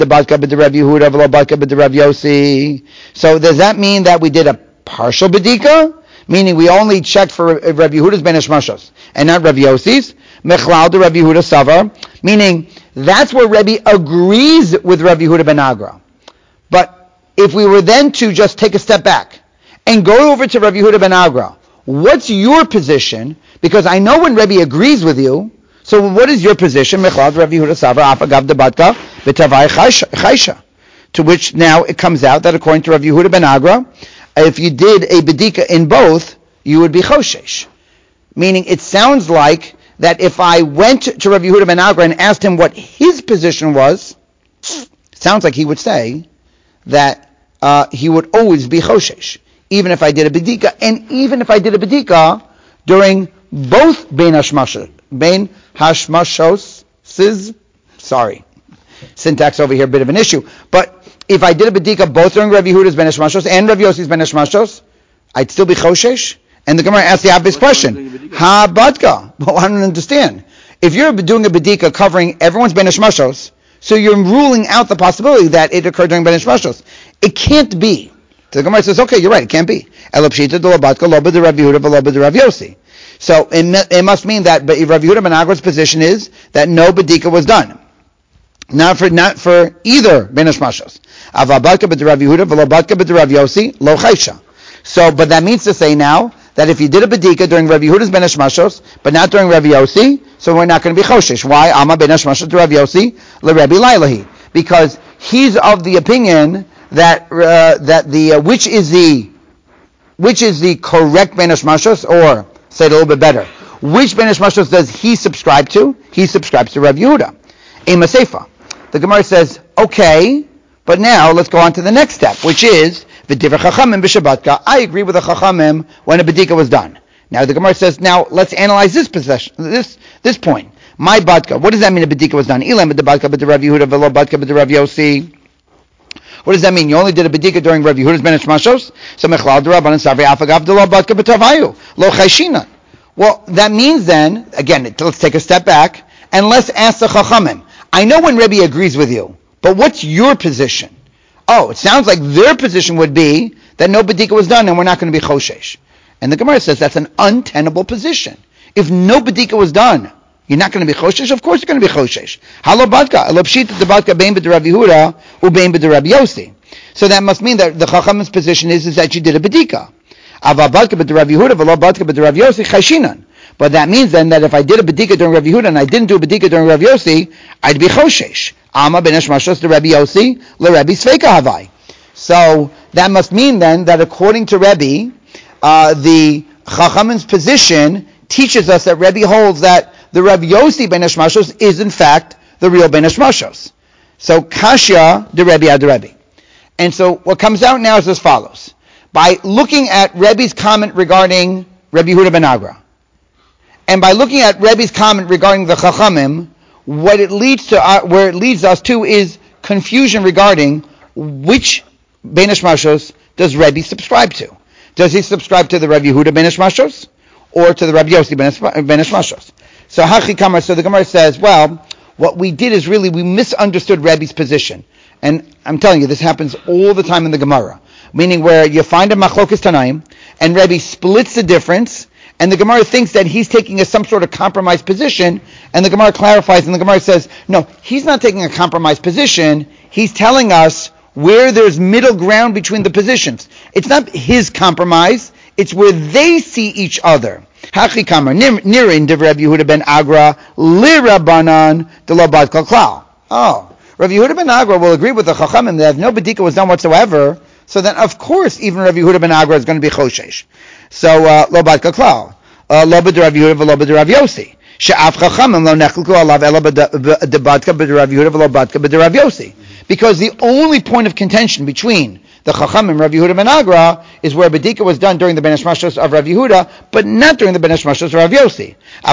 A: that mean that we did a partial bedika? Meaning we only checked for Rabbi Yehuda's Ben Hashmashos and not Rabbi Yossi's? Mechlal de Rabbi Yehuda Savar. Meaning that's where Rebbe agrees with Rabbi Yehuda ben Agra. But if we were then to just take a step back and go over to Rabbi Yehuda ben Agra, what's your position? Because I know when Rebbe agrees with you, so what is your position? Mechlal de Rabbi Yehuda Savar afagav de batka betavai chaysha. To which now it comes out that according to Rabbi Yehuda ben Agra, if you did a bedika in both, you would be choshesh. Meaning it sounds like that if I went to Rabbi Yehuda ben Agra and asked him what his position was, sounds like he would say that he would always be choshesh, even if I did a bedika, and even if I did a bedika during both Ben Hashmashos, syntax over here, a bit of an issue, but if I did a bedika both during Rabbi Yehuda's Ben Hashmashos and Rabbi Yossi's Ben Hashmashos, I'd still be choshesh. And the Gemara asks the obvious question: Ha badka? Well, I don't understand. If you're doing a bedika covering everyone's Ben Hashmashos, so you're ruling out the possibility that it occurred during Ben Hashmashos. It can't be. So the Gemara says, okay, you're right, it can't be. Elapshita de la badka lo b'de Rabbi Yehuda v'lo b'de Rabbi Yossi. So it must mean that Rabbi Yehuda ben Agra's position is that no bedika was done. Not for either Ben Hashmashos. Ava badka b'de Rabbi Yehuda v'lo badka b'de Rabbi Yossi lo chaysha. So, but that means to say now that if you did a bedika during Rabbi Yehuda's Ben Hashmashos, but not during Rabbi Yossi, so we're not going to be choshesh. Why? Ama Ben Hashmashos to Rabbi Yossi le Rabbi Lailahi, because he's of the opinion that which is the correct Ben Hashmashos, or say it a little bit better, which Ben Hashmashos does he subscribe to? He subscribes to Rabbi Yehuda. Ema Seifa. The Gemara says, okay, but now let's go on to the next step, which is the Divrei Chachamim b'Shabbatka. I agree with the Chachamim when a bedika was done. Now the Gemara says, now let's analyze this point. My badka. What does that mean? A bedika was done. Ilam b'debadka b'derav Yehuda v'lo badka b'derav Yossi. What does that mean? You only did a bedika during Rav Yehuda's ben Mashos. So mechlal derabanan savri afagav d'lo badka b'tavayu lo chayshinan. Well, that means then, again, let's take a step back and let's ask the Chachamim. I know when Rebbe agrees with you, but what's your position? Oh, it sounds like their position would be that no bedika was done and we're not going to be choshesh. And the Gemara says that's an untenable position. If no bedika was done, you're not going to be choshesh? Of course you're going to be choshesh. Halo badka, alo pshita de badka bein b'derav Yehuda ubein b'derav Yossi. So that must mean that the Chachamim's position is that you did a bedika. Ava badka b'derav Yehuda v'lo badka b'derav Yossi chayshinan. But that means then that if I did a bedika during Rav Yehuda and I didn't do a bedika during Rav Yossi, I'd be choshesh. Ama benesh mashos to Rabbi Yossi le Rabbi Sveika havai. So that must mean then that according to Rebbe, the Chachamim's position teaches us that Rebbe holds that the Rav Yossi ben Mashos is in fact the real ben Mashos. So Kashya de Rebbe ad Rebbe. And so what comes out now is as follows. By looking at Rebbe's comment regarding Rabbi Yehuda ben Agra, and by looking at Rebbe's comment regarding the Chachamim, what it leads to, where it leads us to is confusion regarding which ben Mashos does Rebbe subscribe to. Does he subscribe to the Rav Yehuda ben Mashos or to the Rav Yossi ben Mashos? So the Gemara says, well, what we did is really we misunderstood Rebbe's position. And I'm telling you, this happens all the time in the Gemara. Meaning where you find a Machlokas Tanaim, and Rebbe splits the difference, and the Gemara thinks that he's taking some sort of compromised position, and the Gemara clarifies, and the Gemara says, no, he's not taking a compromised position, he's telling us where there's middle ground between the positions. It's not his compromise, it's where they see each other. Hachi kamar nirin de Rabbi Yehuda ben Agra li Rabbanan de lo bad kol klal. Oh, Rabbi Yehuda ben Agra will agree with the Chachamim that if no bedika was done whatsoever, so then of course even Rabbi Yehuda ben Agra is going to be choshesh. So lo bad kol klal, lo bad Rabbi Yehuda v'lo bad Rav Yossi. She'af Chachamim lo nechluku alav ela b'debadka b'd Rabbi Yehuda v'lo badka b'd Rav Yossi. Because the only point of contention between the Chachamim, Rav Yehuda ben Agra, is where bedika was done during the ben Mashos of Rav Yehuda, but not during the ben Mashos of Rav Yossi.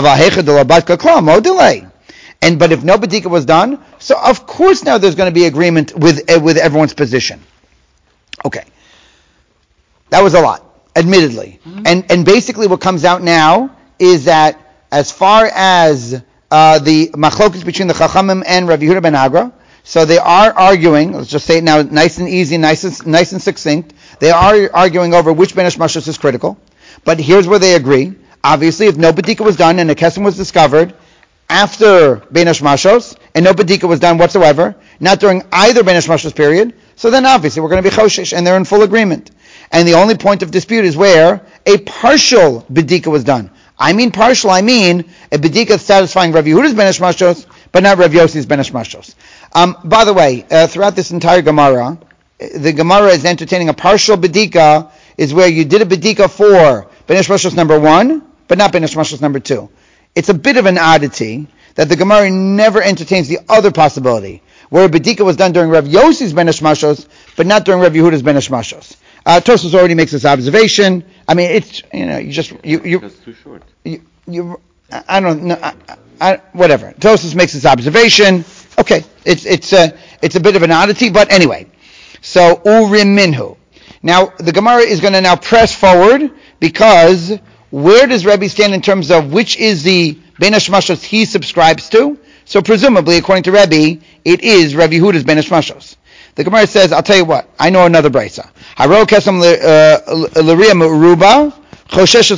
A: And but if no bedika was done, so of course now there's going to be agreement with everyone's position. Okay, that was a lot, admittedly, and basically what comes out now is that as far as the machlokas between the Chachamim and Rav Yehuda ben Agra. So they are arguing, let's just say it now nice and easy, nice and succinct, they are arguing over which ben Mashos is critical. But here's where they agree. Obviously, if no bedika was done and a kesem was discovered after ben Mashos, and no bedika was done whatsoever, not during either ben Mashos period, so then obviously we're going to be choshesh, and they're in full agreement. And the only point of dispute is where a partial bedika was done. I mean partial, I mean a bedika satisfying Rav Yehuda's ben Mashos, but not Rav Yossi's ben Mashos. By the way, throughout this entire Gemara, the Gemara is entertaining a partial bedika, is where you did a bedika for ben Mashos number 1, but not ben Mashos number 2. It's a bit of an oddity that the Gemara never entertains the other possibility, where a bedika was done during Rav Yossi's ben Mashos, but not during Rav Yehuda's ben Mashos. Tosfos already makes this observation. I mean, it's, that's
D: too short.
A: I don't know. Whatever. Tosfos makes this observation. Okay, it's a bit of an oddity, but anyway. So urim minhu. Now the Gemara is going to now press forward because where does Rebbe stand in terms of which is the ben Mashos he subscribes to? So presumably, according to Rebbe, it is Rav Yehuda's ben Mashos. The Gemara says, I'll tell you what. I know another brisa. Haro kesem l'riya meruba chosheshes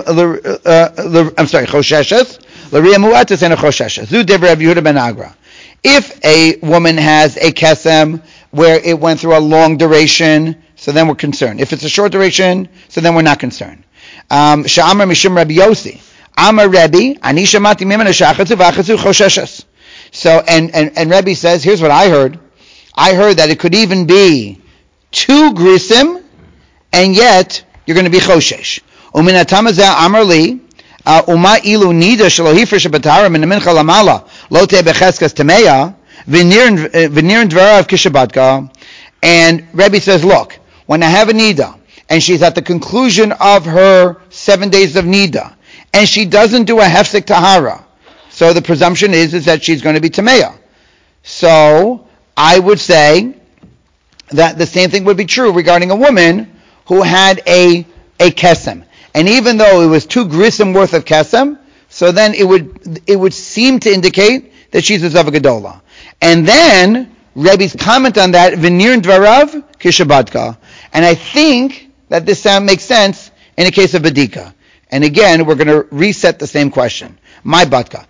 A: chosheshes l'riya mu'atas and a chosheshes. Zu dever Rav Yehuda ben Agra. If a woman has a kesem where it went through a long duration, so then we're concerned. If it's a short duration, so then we're not concerned. Sha'amar mishum Rabbi Yossi. Amar Rebbe, ani shamati mimena shachatzu v'achatzu chosheshes. So, and Rebbe says, here's what I heard. I heard that it could even be 2 grisim, and yet you're going to be choshesh. Umin hatamazeh amar li, Uma ilu nida shelo hifresh b'tahara min mincha lamala lo teh becheskas tameya v'nirin dvarav kishabadka. And Rebbe says, look, when I have a nida and she's at the conclusion of her 7 days of nida, and she doesn't do a hefsek tahara, so the presumption is that she's going to be tameya. So I would say that the same thing would be true regarding a woman who had a kesem, and even though it was 2 grisim worth of kesem, so then it would seem to indicate that she's a zava gedola. And then Rebbe's comment on that, v'nir dvarav kishabadka, and I think that this makes sense in the case of Badika. And again, we're going to reset the same question. My batka.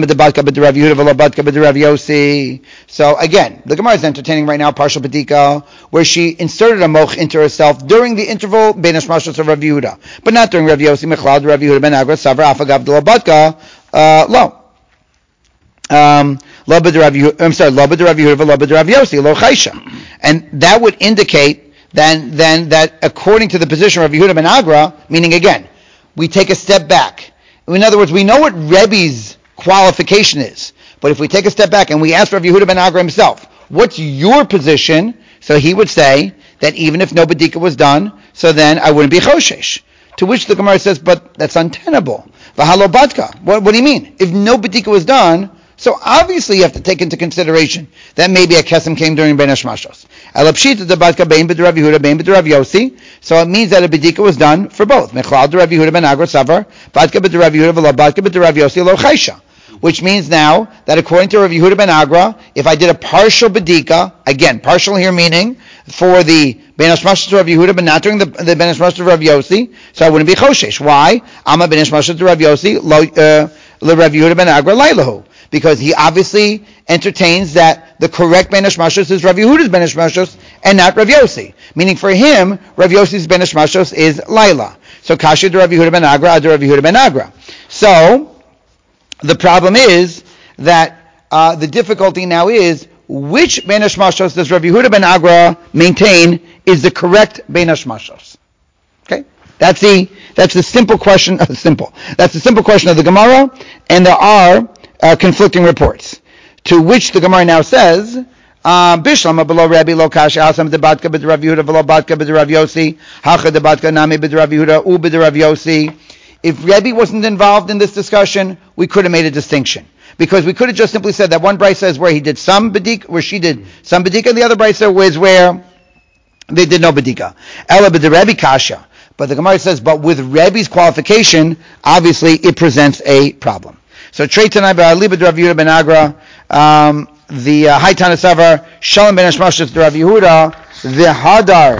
A: So again, the Gemara is entertaining right now partial Badika, where she inserted a moch into herself during the interval bein hashmashos of Rav Yehuda, but not during Rav Yossi Mechlal, Rav Yehuda ben Agra, Savra Afagav de Batka, lo. And that would indicate then that according to the position of Yehuda ben Agra, meaning again, we take a step back. In other words, we know what Rebbe's qualification is, but if we take a step back and we ask Rav Yehuda ben Agra himself, what's your position? So he would say that even if no Badika was done, so then I wouldn't be Choshesh. To which the Gemara says, but that's untenable. V'halo Badka. What do you mean? If no Badika was done, so obviously you have to take into consideration that maybe a kesem came during Ben Hashmashos. Elapshita the Badka bein b'Rav Yehuda bein b'Rav Yossi. So it means that a Badika was done for both. Mechlal Rav Yehuda ben Agra Savar, Badka b'Rav Yehuda v'lo Badka b'Rav Yossi lo Chaysha. Which means now that according to Rav Yehuda ben Agra, if I did a partial Badika, again, partial here meaning for the Ben Hashmashos to Rav Yehuda, but not during the Ben Hashmashos to Rav Yossi, so I wouldn't be Choshesh. Why? Amma Ben Hashmashos to Rav Yossi lo Rav Yehuda ben Agra Lailahu. Because he obviously entertains that the correct Ben Hashmashos is Rav Yehuda's Ben Hashmashos and not Rav Yossi. Meaning for him, Rav Yossi's Ben Hashmashos is Laila. So Kashi to Rav Yehuda ben Agra, Ad Rav Yehuda ben Agra. So the problem is that the difficulty now is which Ben Hashmashos does Rav Yehuda ben Agra maintain is the correct Ben Hashmashos. Okay, that's the simple question. That's the simple question of the Gemara, and there are conflicting reports, to which the Gemara now says, Bishlama below Rabbi lo kasha asam debatka b'Rav Yehuda below batka b'Rav Yossi hacha debatka nami b'Rav Yehuda u b'Rav Yossi. If Rabbi wasn't involved in this discussion, we could have made a distinction, because we could have just simply said that one brayso says where he did some bedika, where she did some bedika, and the other brayso was where they did no bedika. Ela b'Rebbi kasha, but the Gemara says, but with Rabbi's qualification, obviously it presents a problem. So Treitanai ba'ali b'Rav Yehuda ben Agra, the Haitana Savar, Shalom ben Hashmashos to Rav Yehuda, the Hadar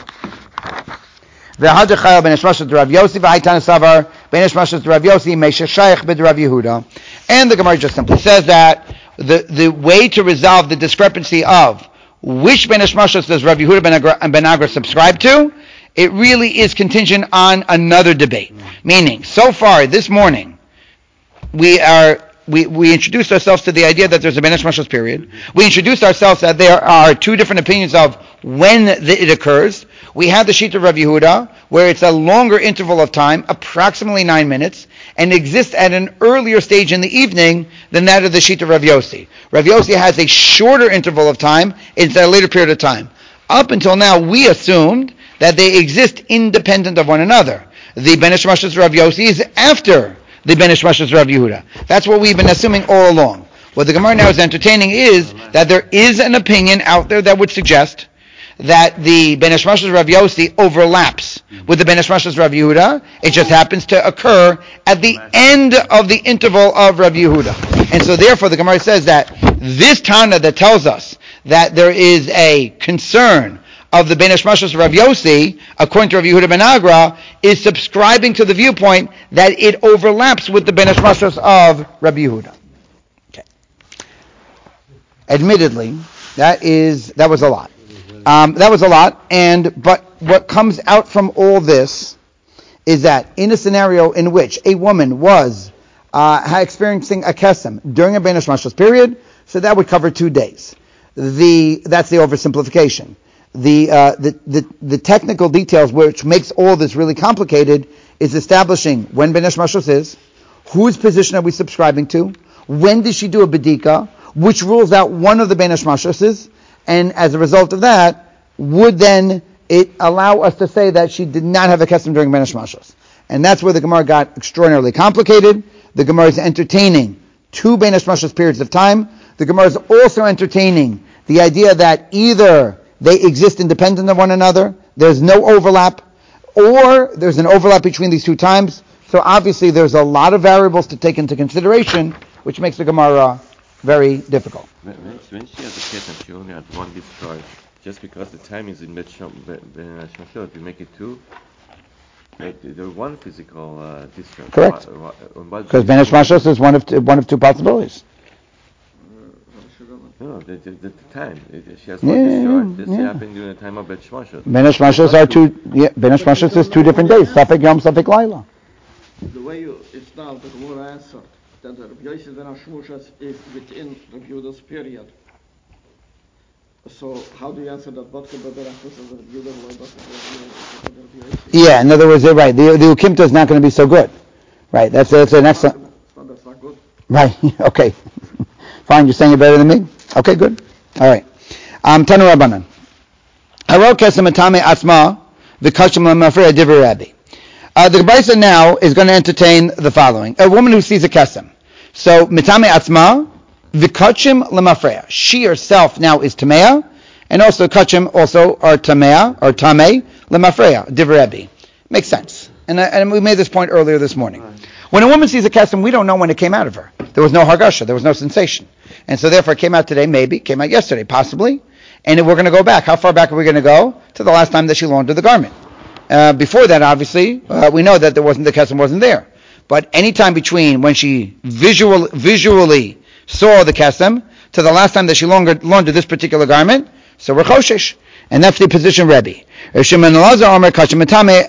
A: Chayil ben Hashmashos to Rav Yossi, the Haitana Savar, ben Hashmashos to Rav Yossi, Meisha Shayach b'Rav Yehuda. And the Gemara just simply says that the way to resolve the discrepancy of which ben Hashmashos does Rav Yehuda ben Agra subscribe to, it really is contingent on another debate. Meaning, so far this morning, we introduced ourselves to the idea that there's a Ben Hashmashos period. We introduced ourselves that there are 2 different opinions of when it occurs. We have the sheet of Rav Yehuda, where it's a longer interval of time, approximately 9 minutes, and exists at an earlier stage in the evening than that of the sheet of Rav Yossi. Rav Yossi has a shorter interval of time, it's at a later period of time. Up until now, we assumed that they exist independent of one another. The Ben Hashmashos Rav Yossi is after the Ben Hashmashos Rav Yehuda. That's what we've been assuming all along. What the Gemara now is entertaining is that there is an opinion out there that would suggest that the Ben Hashmashos Rav Yossi overlaps with the Ben Hashmashos Rav Yehuda. It just happens to occur at the end of the interval of Rav Yehuda. And so therefore the Gemara says that this Tana that tells us that there is a concern of the Ben Hashmashos Rav Yossi, according to Rav Yehuda ben Agra, is subscribing to the viewpoint that it overlaps with the Ben Hashmashos of Rav Yehuda. Okay. Admittedly, that was a lot. But what comes out from all this is that in a scenario in which a woman was experiencing a kesem during a Ben Hashmashos period, so that would cover 2 days. That's the oversimplification. The technical details, which makes all this really complicated, is establishing when Ben Hashmashos is, whose position are we subscribing to, when did she do a bedika, which rules out one of the Ben Hashmashos, and as a result of that, would then it allow us to say that she did not have a kesem during Ben Hashmashos. And that's where the Gemara got extraordinarily complicated. The Gemara is entertaining 2 Ben Hashmashos periods of time. The Gemara is also entertaining the idea that either they exist independent of one another, there's no overlap, or there's an overlap between these 2 times. So obviously there's a lot of variables to take into consideration, which makes the Gemara very difficult.
D: When she has a kid and she only had 1 discharge, just because the time is in Shmashot, we make it 2. There 1 physical discharge.
A: Correct. Because Ben Hashmashos is one of 2 possibilities.
D: No, the time. She has 1 discharge. This happened during the time of Ben Hashmashos.
A: Ben Hashmashos are 2. Ben Hashmashos is 2 different days. Safek Yom, Safek Laila.
C: The way it's now, the Gemara answered that the Rabbi Yosef ben Hashmashos is within Rabbi Yehuda's period. So how do you answer that?
A: Yeah, in other words, they're right. The Ukimta is not going to be so good. Right, that's an excellent...
C: That's not good.
A: Right, okay. Fine, you're saying it better than me? Okay, good. All right. Tanu Rabbanan. Haro kesem atame asma v'kashim l'mafreya divrei Rabbi. The Brisa now is going to entertain the following. A woman who sees a kesem. So, mitame atzma, v'kachim lemafreya. She herself now is tamea, and also kachim also are tamea, or tamei, lemafreya, divrei Rabbi. Makes sense. And we made this point earlier this morning. Right. When a woman sees a kesem, we don't know when it came out of her. There was no hargasha, there was no sensation. And so therefore it came out today, maybe, came out yesterday, possibly. And we're going to go back. How far back are we going to go? To the last time that she laundered the garment. Before that, obviously, we know that the kesem wasn't there. But any time between when she visually saw the kesem to the last time that she laundered this particular garment, so we're choshesh. And that's the position Rebbe. Shimon Elazar Omer Kachim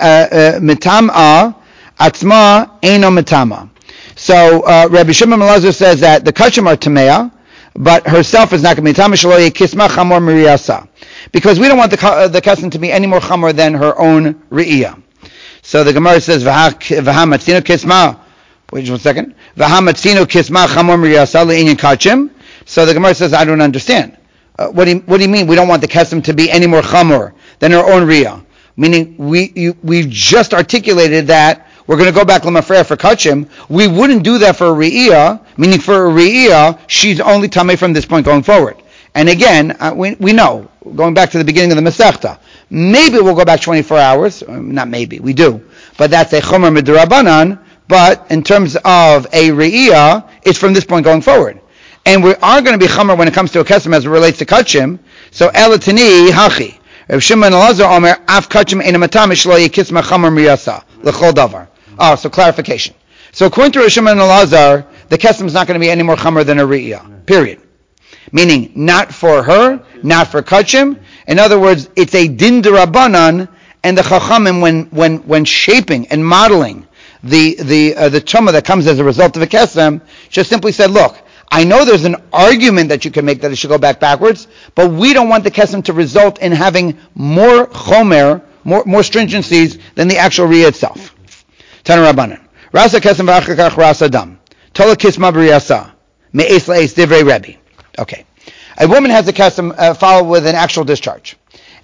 A: Mitam'a Atzma Eino Mitama. So Rabbi Shimon Elazar says that the Kachim are Tamea, but herself is not going to be Mitama Shaloye Kisma Chamor Miriasa. Because we don't want the kesem to be any more chamor than her own re'iyah. So the Gemara says, V'hamatzino kisma. Wait just 1 second. V'hamatzino kisma chamor miriasa le'inyan kachim. So the Gemara says, I don't understand. What do you mean we don't want the kesem to be any more chamor than her own re'iyah? Meaning we've just articulated that we're going to go back l'mafreya for kachim. We wouldn't do that for a re'iyah. Meaning for a re'iyah, she's only tamei from this point going forward. And again, we know, going back to the beginning of the Masechta, maybe we'll go back 24 hours. Not maybe, we do. But that's a chomer midrabanan. But in terms of a re'iyah, it's from this point going forward. And we are going to be chomer when it comes to a kesem as it relates to kachim. So elatini hachi. Rav Shimon Elazar Omer af kachim enamatami shlo yikisma chomer miyasa l'chol davar. Oh, so clarification. So according to Rav Shimon Elazar, the kesem is not going to be any more chomer than a re'iyah. Period. Meaning, not for her, not for kachim. In other words, it's a din d'Rabbanan, and the chachamim, when shaping and modeling the tumah that comes as a result of a kesem, just simply said, look, I know there's an argument that you can make that it should go backwards, but we don't want the kesem to result in having more chomer, more stringencies than the actual riyah itself. Tana Rabbanan. Rasa kesem v'achakach rasa dam. Tola kisma b'riyasa. Me'es la'es divrei Rebbe. Okay. A woman has a kesem followed with an actual discharge.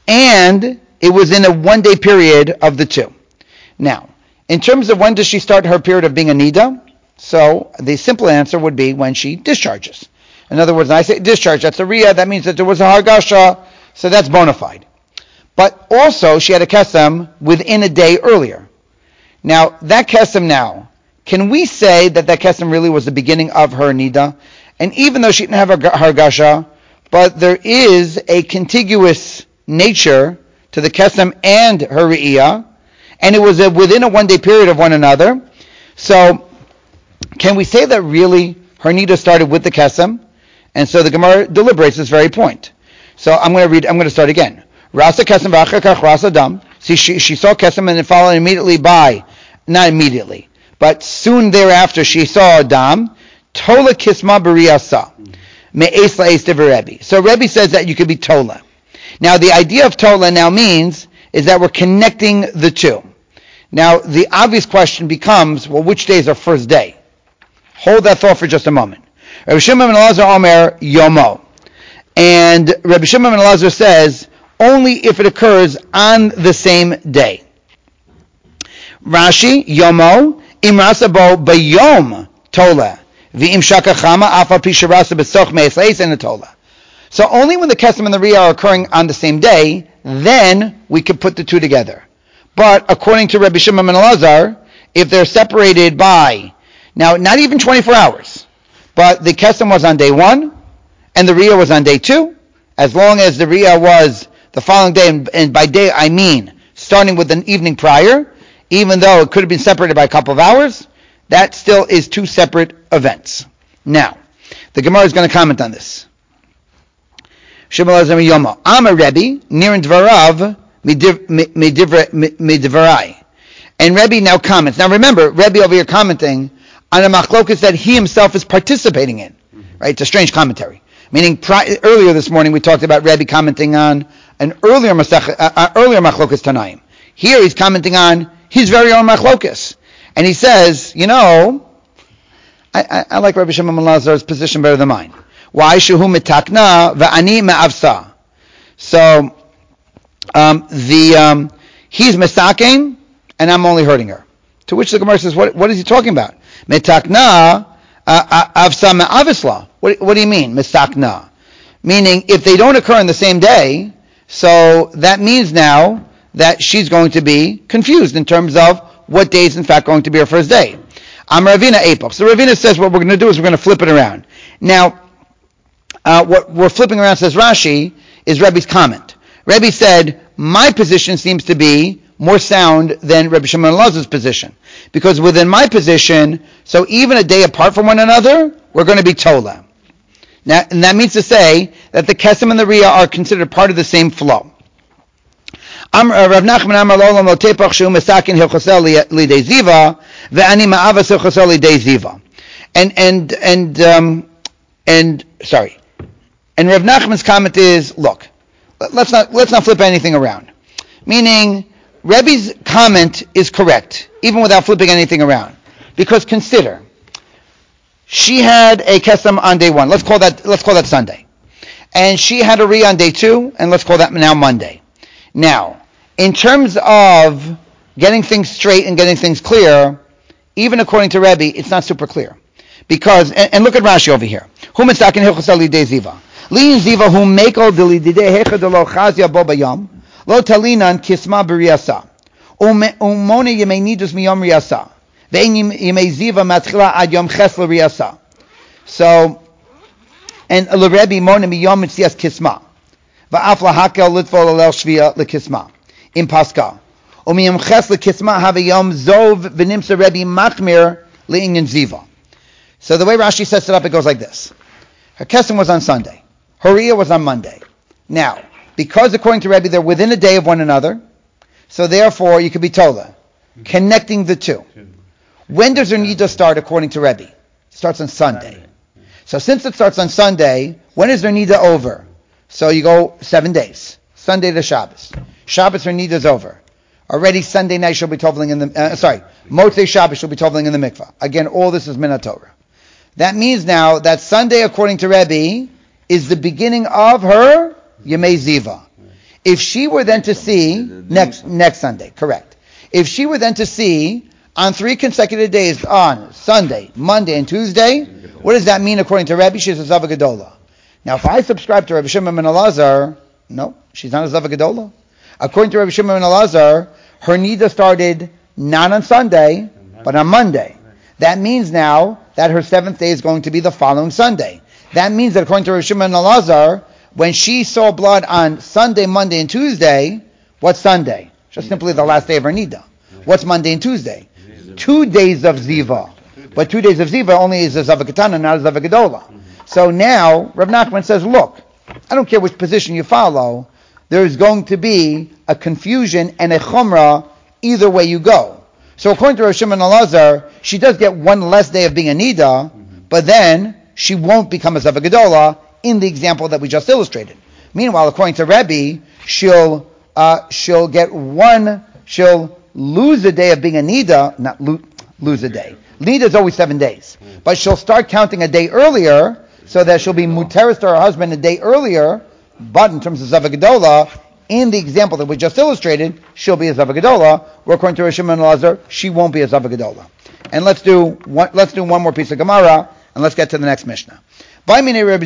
A: And it was in a 1-day period of the 2. Now, in terms of when does she start her period of being a nida? So, the simple answer would be when she discharges. In other words, when I say discharge, that's a riyah, that means that there was a hargasha, so that's bona fide. But also, she had a kesem within a day earlier. Now, that kesem now, can we say that kesem really was the beginning of her nida? And even though she didn't have a hargasha, but there is a contiguous nature to the kesem and her re'iyah, and it was within a 1-day period of one another. So, can we say that really her nida started with the kesem? And so the Gemara deliberates this very point. So I'm going to start again. Rasa kesem v'achakach rasa dam. See, she saw kesem and then followed immediately by, not immediately, but soon thereafter she saw a dam. Tola kisma b'riyasa. Me'es la'es divrei Rebbe. So Rebbe says that you could be tola. Now the idea of tola now means is that we're connecting the 2. Now the obvious question becomes, well, which day is our first day? Hold that thought for just a moment. Rabbi Shimon ben Elazar Omer Yomo. And Rabbi Shimon ben Elazar says, only if it occurs on the same day. Rashi, Yomo, Imrasa bo bayom tola, v'im shakachama afa pisharasa besoch me'esleis and tola. So only when the kesem and the riyah are occurring on the same day, then we could put the two together. But according to Rabbi Shimon ben Elazar, if they're separated by, now not even 24 hours, but the kesem was on day 1, and the riyah was on day 2, as long as the riyah was the following day, and by day I mean starting with an evening prior, even though it could have been separated by a couple of hours, that still is two separate events. Now, the Gemara is going to comment on this. Shimon Elazar Yoma, Amar Rebbe, Nirin Dvarav, Midivrai. And Rebbe now comments. Now remember, Rebbe over here commenting on a machlokas that he himself is participating in. Right? It's a strange commentary. Meaning, earlier this morning we talked about Rebbe commenting on an earlier machlokas Tanaim. Here he's commenting on his very own machlokas. And he says, I like Rabbi Shimon ben Elazar's position better than mine. Why? Shehu mitakna va'ani me'avsa. So, he's misaking, and I'm only hurting her. To which the Gemara says, what is he talking about? Mitakna avsa me'avisla. What do you mean, misakna? Meaning, if they don't occur in the same day, so that means now that she's going to be confused in terms of what day is in fact going to be her first day. Ravina Epoch. So Ravina says what we're going to do is we're going to flip it around. Now, what we're flipping around, says Rashi, is Rebbe's comment. Rebbe said, my position seems to be more sound than Rabbi Shimon ben Elazar's position. Because within my position, so even a day apart from one another, we're going to be tola. Now, and that means to say that the kesem and the riyah are considered part of the same flow. Rav Nachman Amar Lo Lo Tepach Shu Mesakin Hilchosel Lidei Ziva Ve'ani Ma'avas Hilchosel Lidei Ziva. And Rav Nachman's comment is, look, let's not flip anything around. Meaning, Rebbe's comment is correct, even without flipping anything around. Because consider, she had a kesem on day 1. Let's call that Sunday. And she had a riyah on day 2, and let's call that now Monday. Now, in terms of getting things straight and getting things clear, even according to Rebbe, it's not super clear. Because, and look at Rashi over here. Hu misakin hilchos lidei ziva. Liin ziva hu mekel delididei hecha delo chazia bo bayam. Lo talinan kisma b'riyasa. Umone yemei nidus miyom riyasa. Ve'en yemei ziva matchila ad yom ches l'riyasa. So, and l'Rebbe mone miyom mitzias kisma. Va'af lahakel litvo l'lel shvia l'kisma. In Pascal. Umiyom ches l'kisma have yom zov v'nimsa Rebbe machmir li'inyan ziva. So the way Rashi sets it up, it goes like this. Her kesem was on Sunday. Her riyah was on Monday. Now, because according to Rebbe, they're within a day of one another, so therefore you could be tola, connecting the two. When does her nida start according to Rebbe? It starts on Sunday. So since it starts on Sunday, when is her nida over? So you go 7 days. Sunday to Shabbos. Shabbos her nida is over. Already Sunday night she'll be toveling in the, Motzei Shabbos she'll be toveling in the mikvah. Again, all this is Minat Torah. That means now that Sunday, according to Rebbe, is the beginning of her Yemei Ziva. If she were then to see, next Sunday, correct. If she were then to see on 3 consecutive days, on Sunday, Monday, and Tuesday, what does that mean according to Rebbe? She's a Zava Gedola. Now, if I subscribe to Rabbi Shimon ben Elazar, no, she's not a Zava Gedola. According to Rabbi Shimon ben Elazar, her nida started not on Sunday, but on Monday. That means now that her 7th day is going to be the following Sunday. That means that according to Rabbi Shimon ben Elazar, when she saw blood on Sunday, Monday, and Tuesday, what's Sunday? Just simply the last day of her nida. What's Monday and Tuesday? 2 days of Ziva. But 2 days of Ziva only is a Zava Ketana, not a Zava Gedola. So now, Rav Nachman says, look, I don't care which position you follow, there is going to be a confusion and a chumrah either way you go. So according to Rav Shimon ben Elazar, she does get 1 less day of being a nida, but then she won't become a Zava Gedola in the example that we just illustrated. Meanwhile, according to Rebbe, she'll lose a day of being a nida, not lose a day. Nida is always 7 days, but she'll start counting a day earlier, so that she'll be muteris to her husband a day earlier. But in terms of Zava Gedola, in the example that we just illustrated, she'll be a Zava Gedola, where according to Rosh Shimon and Elazar, she won't be a Zava Gedola. And let's do one more piece of Gemara, and let's get to the next Mishnah. Does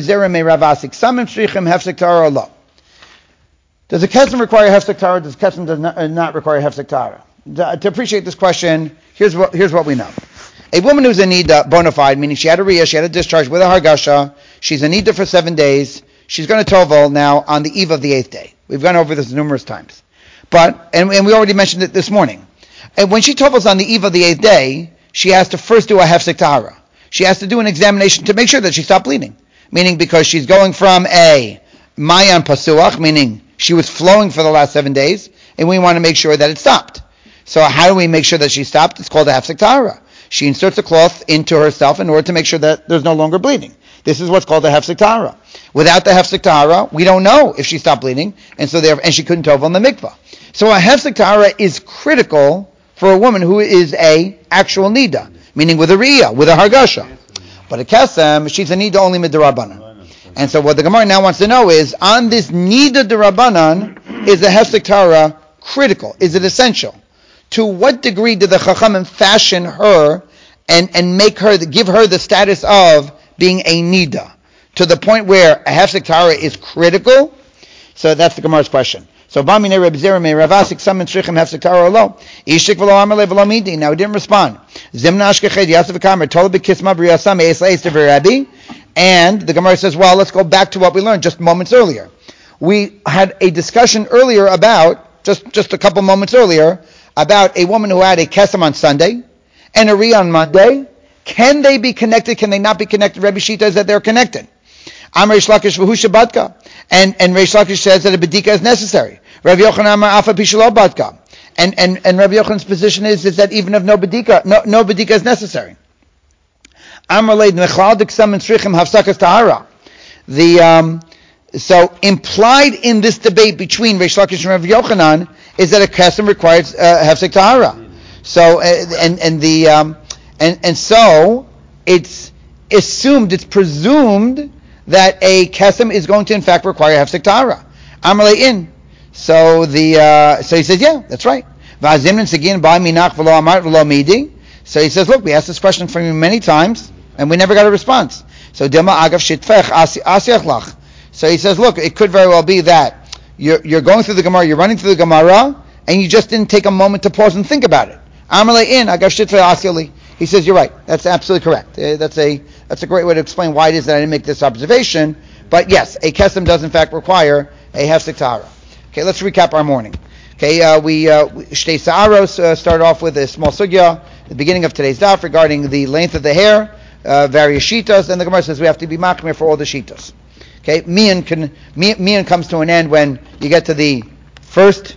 A: a kesem require hefsek Tara? Does a kesem not require hefsek Tara? To appreciate this question, here's what we know. A woman who's a nida bona fide, meaning she had a riyah, she had a discharge with a hargasha, she's a nida for 7 days, she's going to tovel now on the eve of the 8th day. We've gone over this numerous times. And we already mentioned it this morning. And when she tovels on the eve of the 8th day, she has to first do a hefsek tahara. She has to do an examination to make sure that she stopped bleeding. Meaning because she's going from a mayan pasuach, meaning she was flowing for the last 7 days, and we want to make sure that it stopped. So how do we make sure that she stopped? It's called a hefsek tahara. She inserts a cloth into herself in order to make sure that there's no longer bleeding. This is what's called a hefsek tahara. Without the hefsek tahara, we don't know if she stopped bleeding, and she couldn't tovel in the mikvah. So a hefsek tahara is critical for a woman who is a actual nida, meaning with a riyah, with a hargasha. But a kesem, she's a nida only midirabanan. And so what the Gemara now wants to know is, on this nida dirabanan, is the hefsek tahara critical? Is it essential? To what degree did the Chachamim fashion her and make her, give her the status of being a nida? To the point where a hefsek tahara is critical? So that's the Gemara's question. So Bamine Reb Zerah Ravasik Samin Shrichim hefsek tahara lo. Ishik v'lo amale v'lo midi. Now he didn't respond. Zimna ashkeched Yasef v'kamer told b'kisma b'riyasam eis leis dever Rabbi. And the Gemara says, well, let's go back to what we learned just moments earlier. We had a discussion earlier about, just a couple moments earlier, about a woman who had a kesem on Sunday and a riyah on Monday. Can they be connected? Can they not be connected? Rabbi Shita is that they're connected. Amar Reish Lakish v'hu shebatka. And Reish Lakish says that a bedika is necessary. Rabbi Yochanan Amar afa pi shelo batka. And Rabbi Yochanan's position is that even if no bedika is necessary. Amar leid nechal diksam and shrichim hafsakas tahara. So implied in this debate between Reish Lakish and Rabbi Yochanan is that a kesem requires hefsek tahara. So so it's assumed, it's presumed that a kesem is going to in fact require hefsek tahara. Amalei in. So he says, yeah, that's right. So he says, look, we asked this question from you many times and we never got a response. So Dilma agav shitfech asiach lach. So he says, look, it could very well be that you're going through the Gemara, you're running through the Gemara, and you just didn't take a moment to pause and think about it. Amalei in agav shitfech asiach. He says, you're right. That's absolutely correct. That's a great way to explain why it is that I didn't make this observation. But yes, a kesem does in fact require a hefsek tahara. Okay, let's recap our morning. Okay, we Shtei Sa'aros started off with a small sugya at the beginning of today's daf regarding the length of the hair, various shitas, and the Gemara says we have to be makmir for all the shitas. Okay, mian comes to an end when you get to the first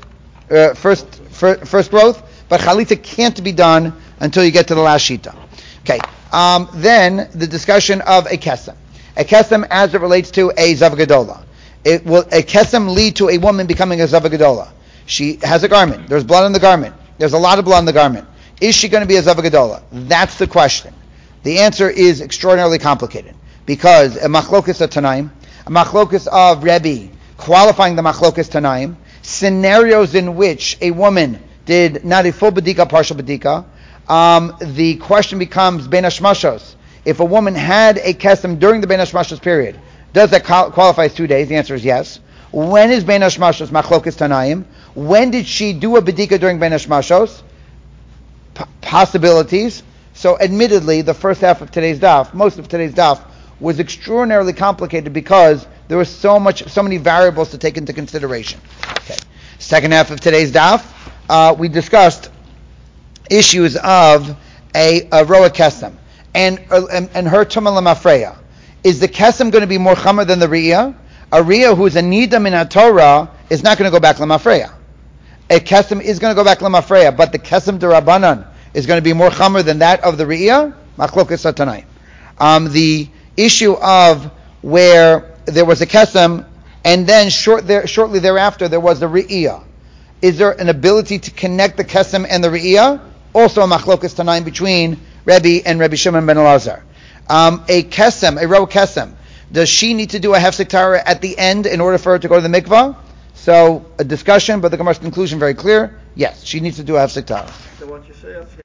A: growth, but chalitza can't be done until you get to the last shita. Okay, then the discussion of a kesem. A kesem as it relates to a zav gedola. A kesem lead to a woman becoming a zav gedola. She has a garment. There's blood on the garment. There's a lot of blood on the garment. Is she going to be a zav gedola? That's the question. The answer is extraordinarily complicated because a machlokus of Tanaim, a machlokus of Rebbe qualifying the machlokus Tanaim, scenarios in which a woman did not a full bedika, partial bedika. The question becomes ben hashmashos. If a woman had a kesem during the ben hashmashos period, does that qualify as 2 days? The answer is yes. When is ben hashmashos machlokas tanaim? When did she do a bedika during ben hashmashos? Possibilities. So admittedly, the first half of today's daf, most of today's daf, was extraordinarily complicated because there were so many variables to take into consideration. Okay. Second half of today's daf, we discussed issues of a roa kesem and her tumah lemafreya. Is the kesem going to be more chamer than the riyah? A riyah who is a nida min haTorah is not going to go back lemafreya. A kesem is going to go back lemafreya, but the kesem derabanan is going to be more chamer than that of the riyah. Machlokas hatanai. The issue of where there was a kesem and then shortly thereafter there was the riyah. Is there an ability to connect the kesem and the riyah? Also a machlokas tanaim between Rebbe and Rebbe Shimon ben Elazar. A kesem, a roa kesem, does she need to do a hefsek tahara at the end in order for her to go to the mikvah? So a discussion, but the Gemara's conclusion very clear. Yes, she needs to do a Hafsek Tara.
C: So what you say,